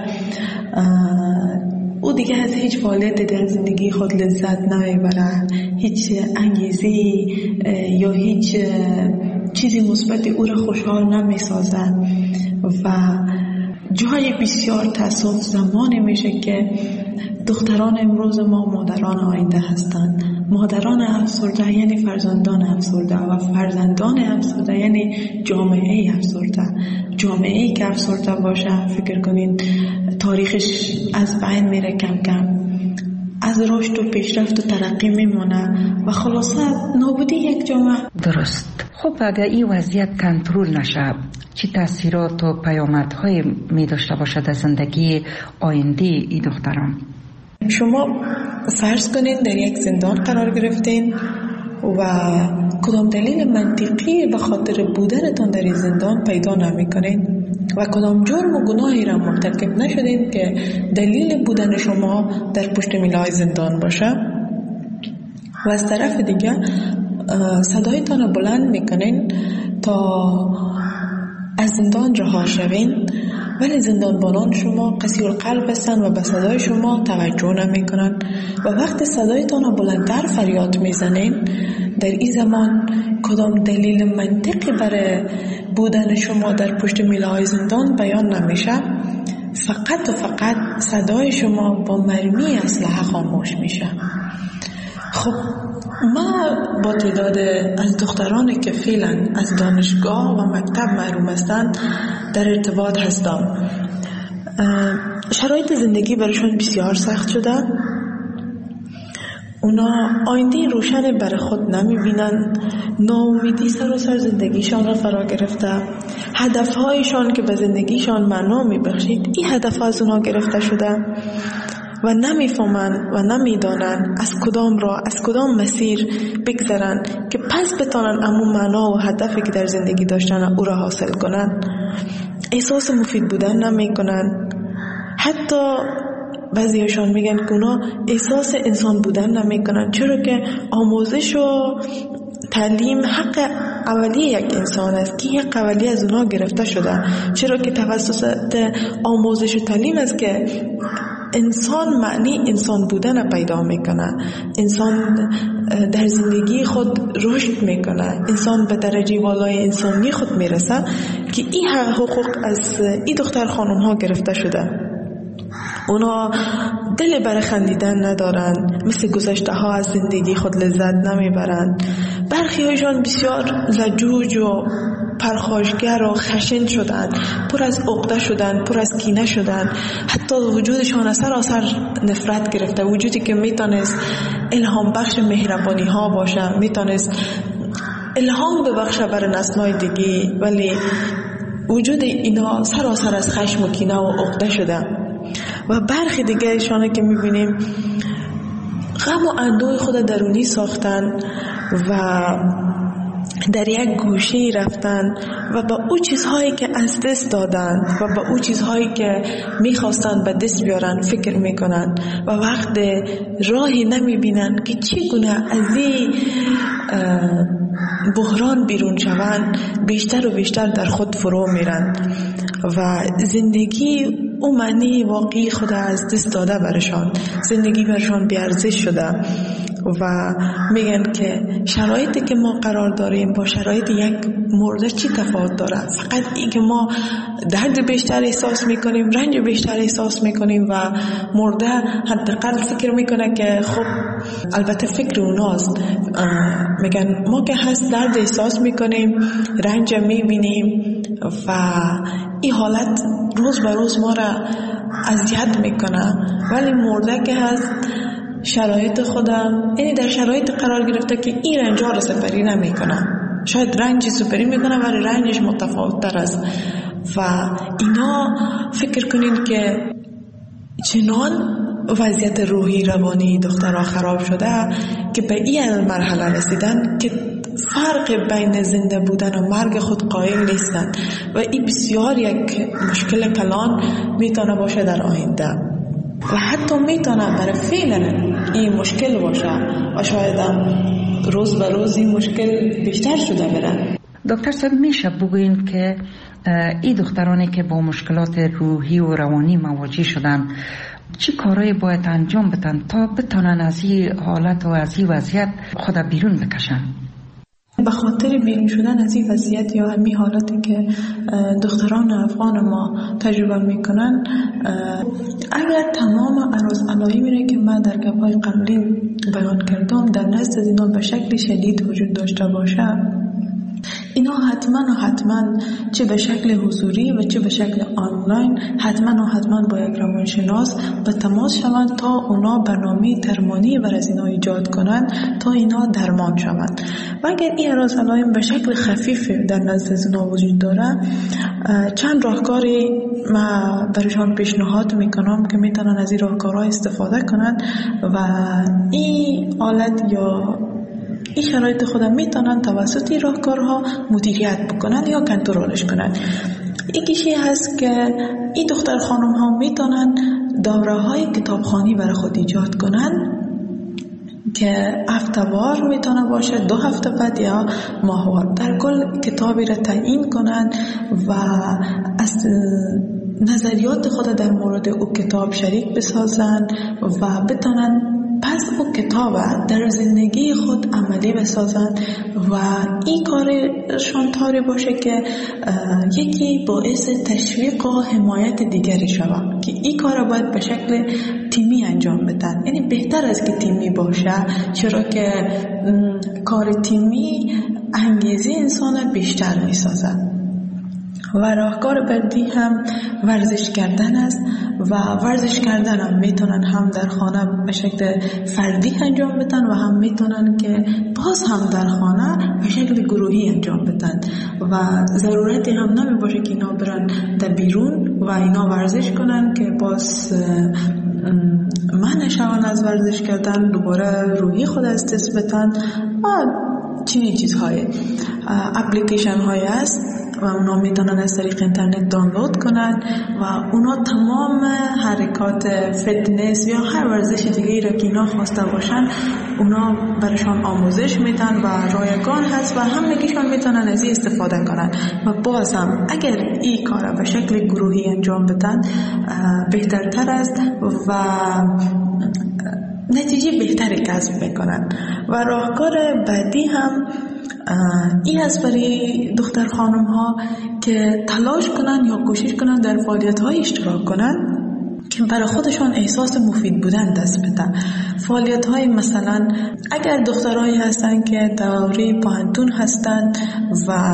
او دیگه از هیچ فعالیتی در زندگی خود لذت نمیبره، هیچ انگیزی یا هیچ چیزی مثبتی او را خوشحال نمیسازه و جای بسیار تأسف زمانی میشه که دختران امروز ما مادران آینده هستند. مادران افسرده یعنی فرزندان افسرده و فرزندان افسرده یعنی جامعه افسرده. جامعه‌ای که افسرده باشه فکر کنین تاریخش از بین میره کم کم، از رشد و پیشرفت و ترقی میمونه و خلاصه نابودی یک جامعه. درست. خب اگر این وضعیت کنترل نشه چه تاثیرات و پیامدهای می داشته باشد در زندگی آینده این دختران؟ شما فرض کنین در یک زندان قرار گرفتین و کدام دلیل منطقی به خاطر بودنتان در این زندان پیدا نمی کنین و کدام جرم و گناهی را مرتکب نشدین که دلیل بودن شما در پشت میلای زندان باشه و از طرف دیگه صدایتان را بلند میکنین تا از زندان رها شوین ولی زندانبانان شما قسی القلب هستند و به صدای شما توجه نمیکنن و وقتی صدایتان را بلندتر فریاد میزنین در این زمان کدام دلیل منطقی برای بودن شما در پشت میله‌های زندان بیان نمیشه، فقط و فقط صدای شما با مرمی اسلحه خاموش میشه. خب ما با تعداد از دخترانی که فعلا از دانشگاه و مکتب محروم هستند در ارتباط هستم. شرایط زندگی برایشون بسیار سخت شده، اونا آینده روشن برای خود نمیبینن، ناامیدی سر و سر زندگیشان را فرا گرفته، هدفهایشان که به زندگیشان معنا میبخشید این هدف از اونا گرفته شده و نمیفهمن و نمیدانن از کدام راه از کدام مسیر بگذرن که پس بتانن امو معنا و هدفی که در زندگی داشتن او را حاصل کنن. احساس مفید بودن نمیکنن، حتی بعضیشان میگن که اونا احساس انسان بودن نمیکنن، چرا که آموزش و تعلیم حق اولیه یک انسان است که یک اولی از اونا گرفته شده، چرا که توسط آموزش و تعلیم است که انسان معنی انسان بودن پیدا میکنه، انسان در زندگی خود رشد میکنه، انسان به درجه والای انسانی خود میرسه که این حقوق از این دختر خانم ها گرفته شده. اونا دل برای خندیدن ندارن، مثل گذشته ها از زندگی خود لذت نمیبرن، برخی هایشان بسیار لجوج و پرخاشگر و خشن شدن، پر از عقده شدن، پر از کینه شدن، حتی وجودشان سراسر نفرت گرفته. وجودی که میتونست الهام بخش مهربانی ها باشه، میتونست الهام ببخشه بر نسل‌های دیگه، ولی وجود اینا سراسر از خشم و کینه و عقده شده. و برخی دیگه ایشانه که میبینیم غم و اندوه خود درونی ساختن و در یک گوشه رفتن و با او چیزهایی که از دست دادن و با او چیزهایی که میخواستن به دست بیارن فکر میکنن و وقت راهی نمیبینن که چگونه از این بحران بیرون شوند، بیشتر و بیشتر در خود فرو میرن و زندگی او معنی واقعی خود از دست داده برشان، زندگی برشان بیارزش شده و میگن که شرایطی که ما قرار داریم با شرایط یک مرده چی تفاوت داره؟ فقط این که ما درد بیشتر احساس میکنیم، رنج بیشتر احساس میکنیم و مرده حداقل فکر میکنه که خب البته فکر اوناست، میگن ما که هست درد احساس میکنیم، رنج میبینیم و این حالت روز به روز ما را اذیت میکنه، ولی مرده که هست شرایط خودم یعنی در شرایط قرار گرفته که این رنج ها رو سپری نمیکنه، شاید رنجی سپری میکنه ولی رنجش متفاوت تر است. و اینا فکر کنین که چنان وضعیت روحی روانی دخترها خراب شده که به این مرحله رسیدن که فرق بین زنده بودن و مرگ خود قائل نیستند و این بسیار یک مشکل کلان میتونه باشه در آینده و حتی میتونه برای فعلا این مشکل باشه و شاید روز به روز این مشکل بیشتر شده بره. دکتر صاحب میشه بگوین که این دخترانی که با مشکلات روحی و روانی مواجه شدن چی کارایی باید انجام بدن تا بتونن از این حالت و از این وضعیت خود بیرون بکشن؟ به خاطر بیرون شدن از این وضعیت یا همین حالتی که دختران افغان ما تجربه میکنن، اگر تمام عرض علائمی را که من در گپ‌های قبلی بیان کردم در نزد اینا به شکل شدید وجود داشته باشه، اینا حتما و حتما چه به شکل حضوری و چه به شکل آنلاین حتما و حتما با یک روانشناس به تماس شوند تا اونا برنامه درمانی بر از اینا ایجاد کنند تا اینا درمان شوند. و اگر این عرض علائم به شکل خفیف در نزد اینا وجود داره، چند راهکاری ما برشان پیشنهاد میکنم که میتونن از این راهکارها استفاده کنند و این حالت یا این شرایط خودم میتونن توسط این راهکارها مدیریت بکنن یا کنترلش کنن. یکیشی هست که این دختر خانم ها میتونن دوره های کتابخوانی برای خود ایجاد کنن که هفته‌وار میتونه باشه، دو هفته بعد یا ماهوار، در کل کتابی را تعیین کنن و از نظریات خود در مورد او کتاب شریک بسازن و بتونن پس او کتاب در زندگی خود عملی بسازن و این کارشان طوری باشه که یکی باعث تشویق و حمایت دیگری شود که این کار باید به شکل تیمی انجام بدن. یعنی بهتر از که تیمی باشه، چرا که کار تیمی انگیزه انسان بیشتر میسازد. و راهکار بعدی هم ورزش کردن است و ورزش کردن هم میتونن هم در خانه به شکل فردی انجام بدن و هم میتونن که باز هم در خانه به شکل گروهی انجام بدن و ضرورتی هم نمی باشه که اینا برن در بیرون و اینا ورزش کنن که باز منع شون از ورزش کردن، دوباره روحی خود از دست بدن و چنین چیزهای اپلیکیشن های است و اونا میتونن از طریق اینترنت دانلود کنن و اونا تمام حرکات فتنس یا هر ورزش دیگه را که اینا خواسته باشن اونا برشان آموزش میدن و رایگان هست و همگیشان میتونن از این استفاده کنن و باز هم اگر این کار به شکل گروهی انجام بدن بهترتر است و نتیجه بهتری کسب میکنن. و راهکار بعدی هم این است برای دختر خانم ها که تلاش کنن یا کوشش کنن در فعالیت های اشتراک کنن که برای خودشان احساس مفید بودن دست بدن. فعالیت های مثلا اگر دخترایی هستن که دوره پانتون هستن و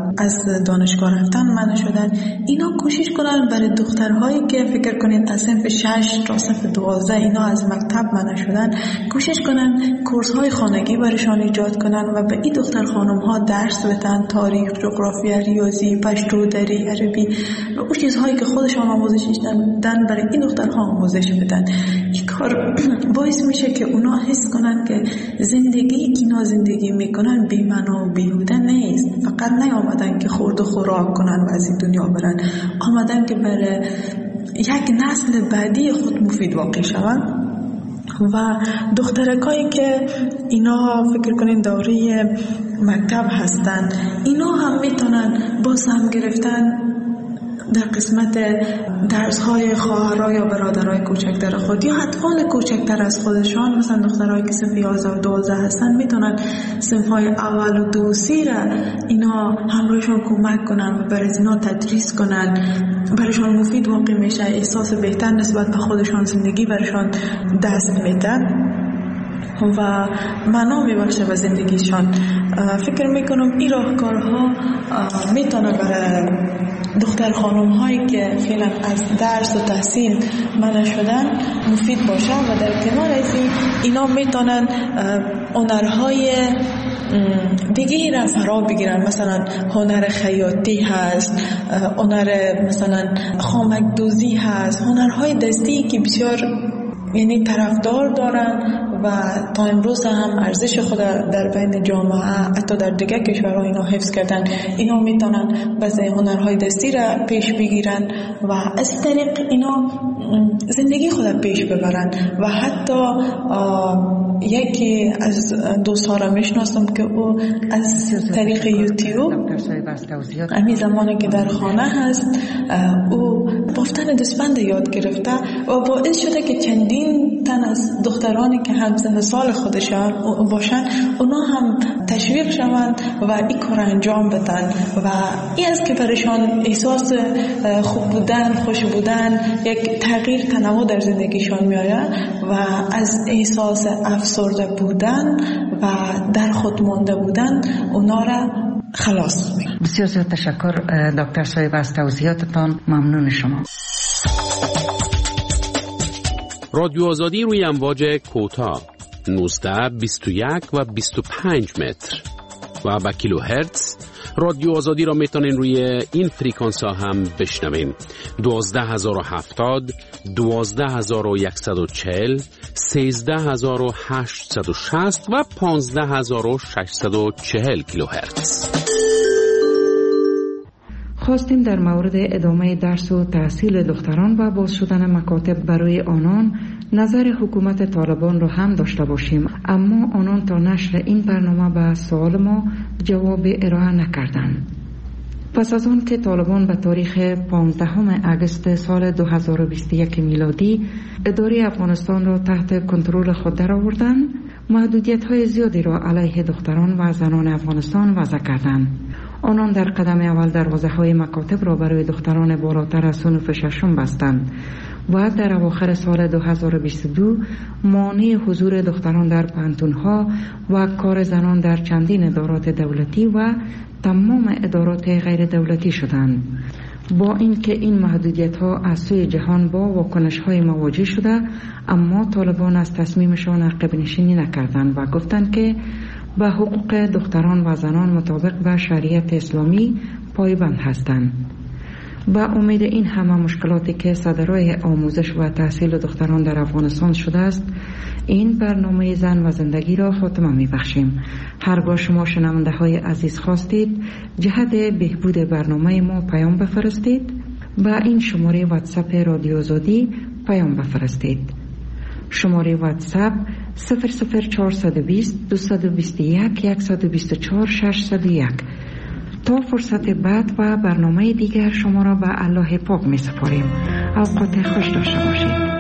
از دانشگاه رفتن منع شدن، اینا کوشش کنن برای دخترهایی که فکر کنید از صنف شش تا صنف دوازده اینا از مکتب منع شدن، کوشش کنن کورس های خانگی برایشان ایجاد کنن و به این دختر خانم ها درس بدن، تاریخ، جغرافیا، ریاضی، پشتو، دری، عربی و اون چیزهایی که خودشان آموزش دادن برای این دخترها آموزش بدن. این کار باعث میشه که اونا حس کنن که زندگی اینا زندگی میکنن بی معنا و بیهوده نیست. فقط نیامدن که خورد و خوراک کنن و از این دنیا برن، آمدن که برای یک نسل بعدی خود مفید واقع شون. و دخترکایی که اینا فکر کنین دوره مکتب هستن، اینا هم میتونن باز هم گرفتن در قسمت درس های خواهرای یا برادرای کوچکتر خود یا اطفال کوچکتر از خودشان، مثلا دخترایی که صنف یازده و دوازده هستن میتونن صنف های اول و دو سی را اینا همراهشون کمک کنن و برای اینا تدریس کنن، برایشان مفید واقع میشه، احساس بهتر نسبت به خودشان زندگی برایشان دست میده و معنا میبخشه به زندگیشان. فکر میکنم این راهکارها میتونه برای دختر خانم هایی که فعلا از درس و تحصیل منع شدن مفید باشه و در کنار از این اینا میتونن هنرهای دیگه را فرا بگیرن. مثلا هنر خیاطی هست، هنر مثلا خامک دوزی هست، هنرهای دستی که بسیار یعنی طرفدار دارن و تا امروز هم ارزش خود در بین جامعه حتی در دیگه کشورها اینا حفظ کردن. اینا میتونن بعضی هنرهای دستی را پیش بگیرن و از طریق اینا زندگی خود پیش ببرن. و حتی یکی از دوست‌ها را میشناسم که او از طریق یوتیوب همین زمانی که در خانه هست او بافتن دستبند یاد گرفته و باعث شده که چندین تن از دخترانی که همسن سال خودشان باشن اونا هم تشویق شوند و این کار انجام بدن و این است که برشان احساس خوب بودن، خوش بودن، یک تغییر تنوع در زندگیشان میآید و از احساس افسرده بودن و در خود مانده بودن اونا را خلاص می‌کنه. بسیار زیاد تشکر دکتر صاحب از توضیحاتتان، ممنون شما. رادیو آزادی روی امواج کوتاه نوزده، بیست و یک و بیست و پنج متر و با کیلو هرتز. رادیو آزادی را میتونین روی این فریکانس ها هم بشنوین: دوازده هزار و هفتاد، دوازده هزار و صد و چهل، سیزده هزار و هشتصد و شصت و پانزده هزار و ششصد و چهل کیلو هرتز. خواستیم در مورد ادامه درس و تحصیل دختران و باز شدن مکاتب برای آنان نظر حکومت طالبان را هم داشته باشیم، اما آنان تا نشر این برنامه به سوال ما جواب ارائه نکردند. پس از آن که طالبان به تاریخ پانزدهم اگست سال دو هزار و بیست و یک میلادی اداره افغانستان را تحت کنترل خود درآوردند، محدودیت‌های زیادی را علیه دختران و زنان افغانستان وضع کردند. آنان در قدم اول دروازه‌های مکاتب را برای دختران بالاتر از صنف ششم بستند و در اواخر سال دو هزار و بیست و دو مانع حضور دختران در پانتون‌ها و کار زنان در چندین ادارات دولتی و تمام ادارات غیر دولتی شدند. با اینکه این محدودیت‌ها از سوی جهان با واکنش‌های مواجه شده، اما طالبان از تصمیمشان عقب نشینی نکردند و گفتند که به حقوق دختران و زنان مطابق به شریعت اسلامی پایبند هستند. با امید این همه مشکلاتی که صدرای آموزش و تحصیل دختران در افغانستان شده است، این برنامه زن و زندگی را خاتمه می بخشیم. هرگاه شما شنونده های عزیز خواستید جهت بهبود برنامه ما پیام بفرستید، با این شماره واتساپ رادیو آزادی پیام بفرستید. شماره واتساپ صفر صفر چهارصد و بیست، دویست و بیست و یک، صد و بیست و چهار، ششصد و یک. تا فرصت بعد و برنامه دیگر شما را به الله پاک می سپاریم. اوقات خوش داشته باشید.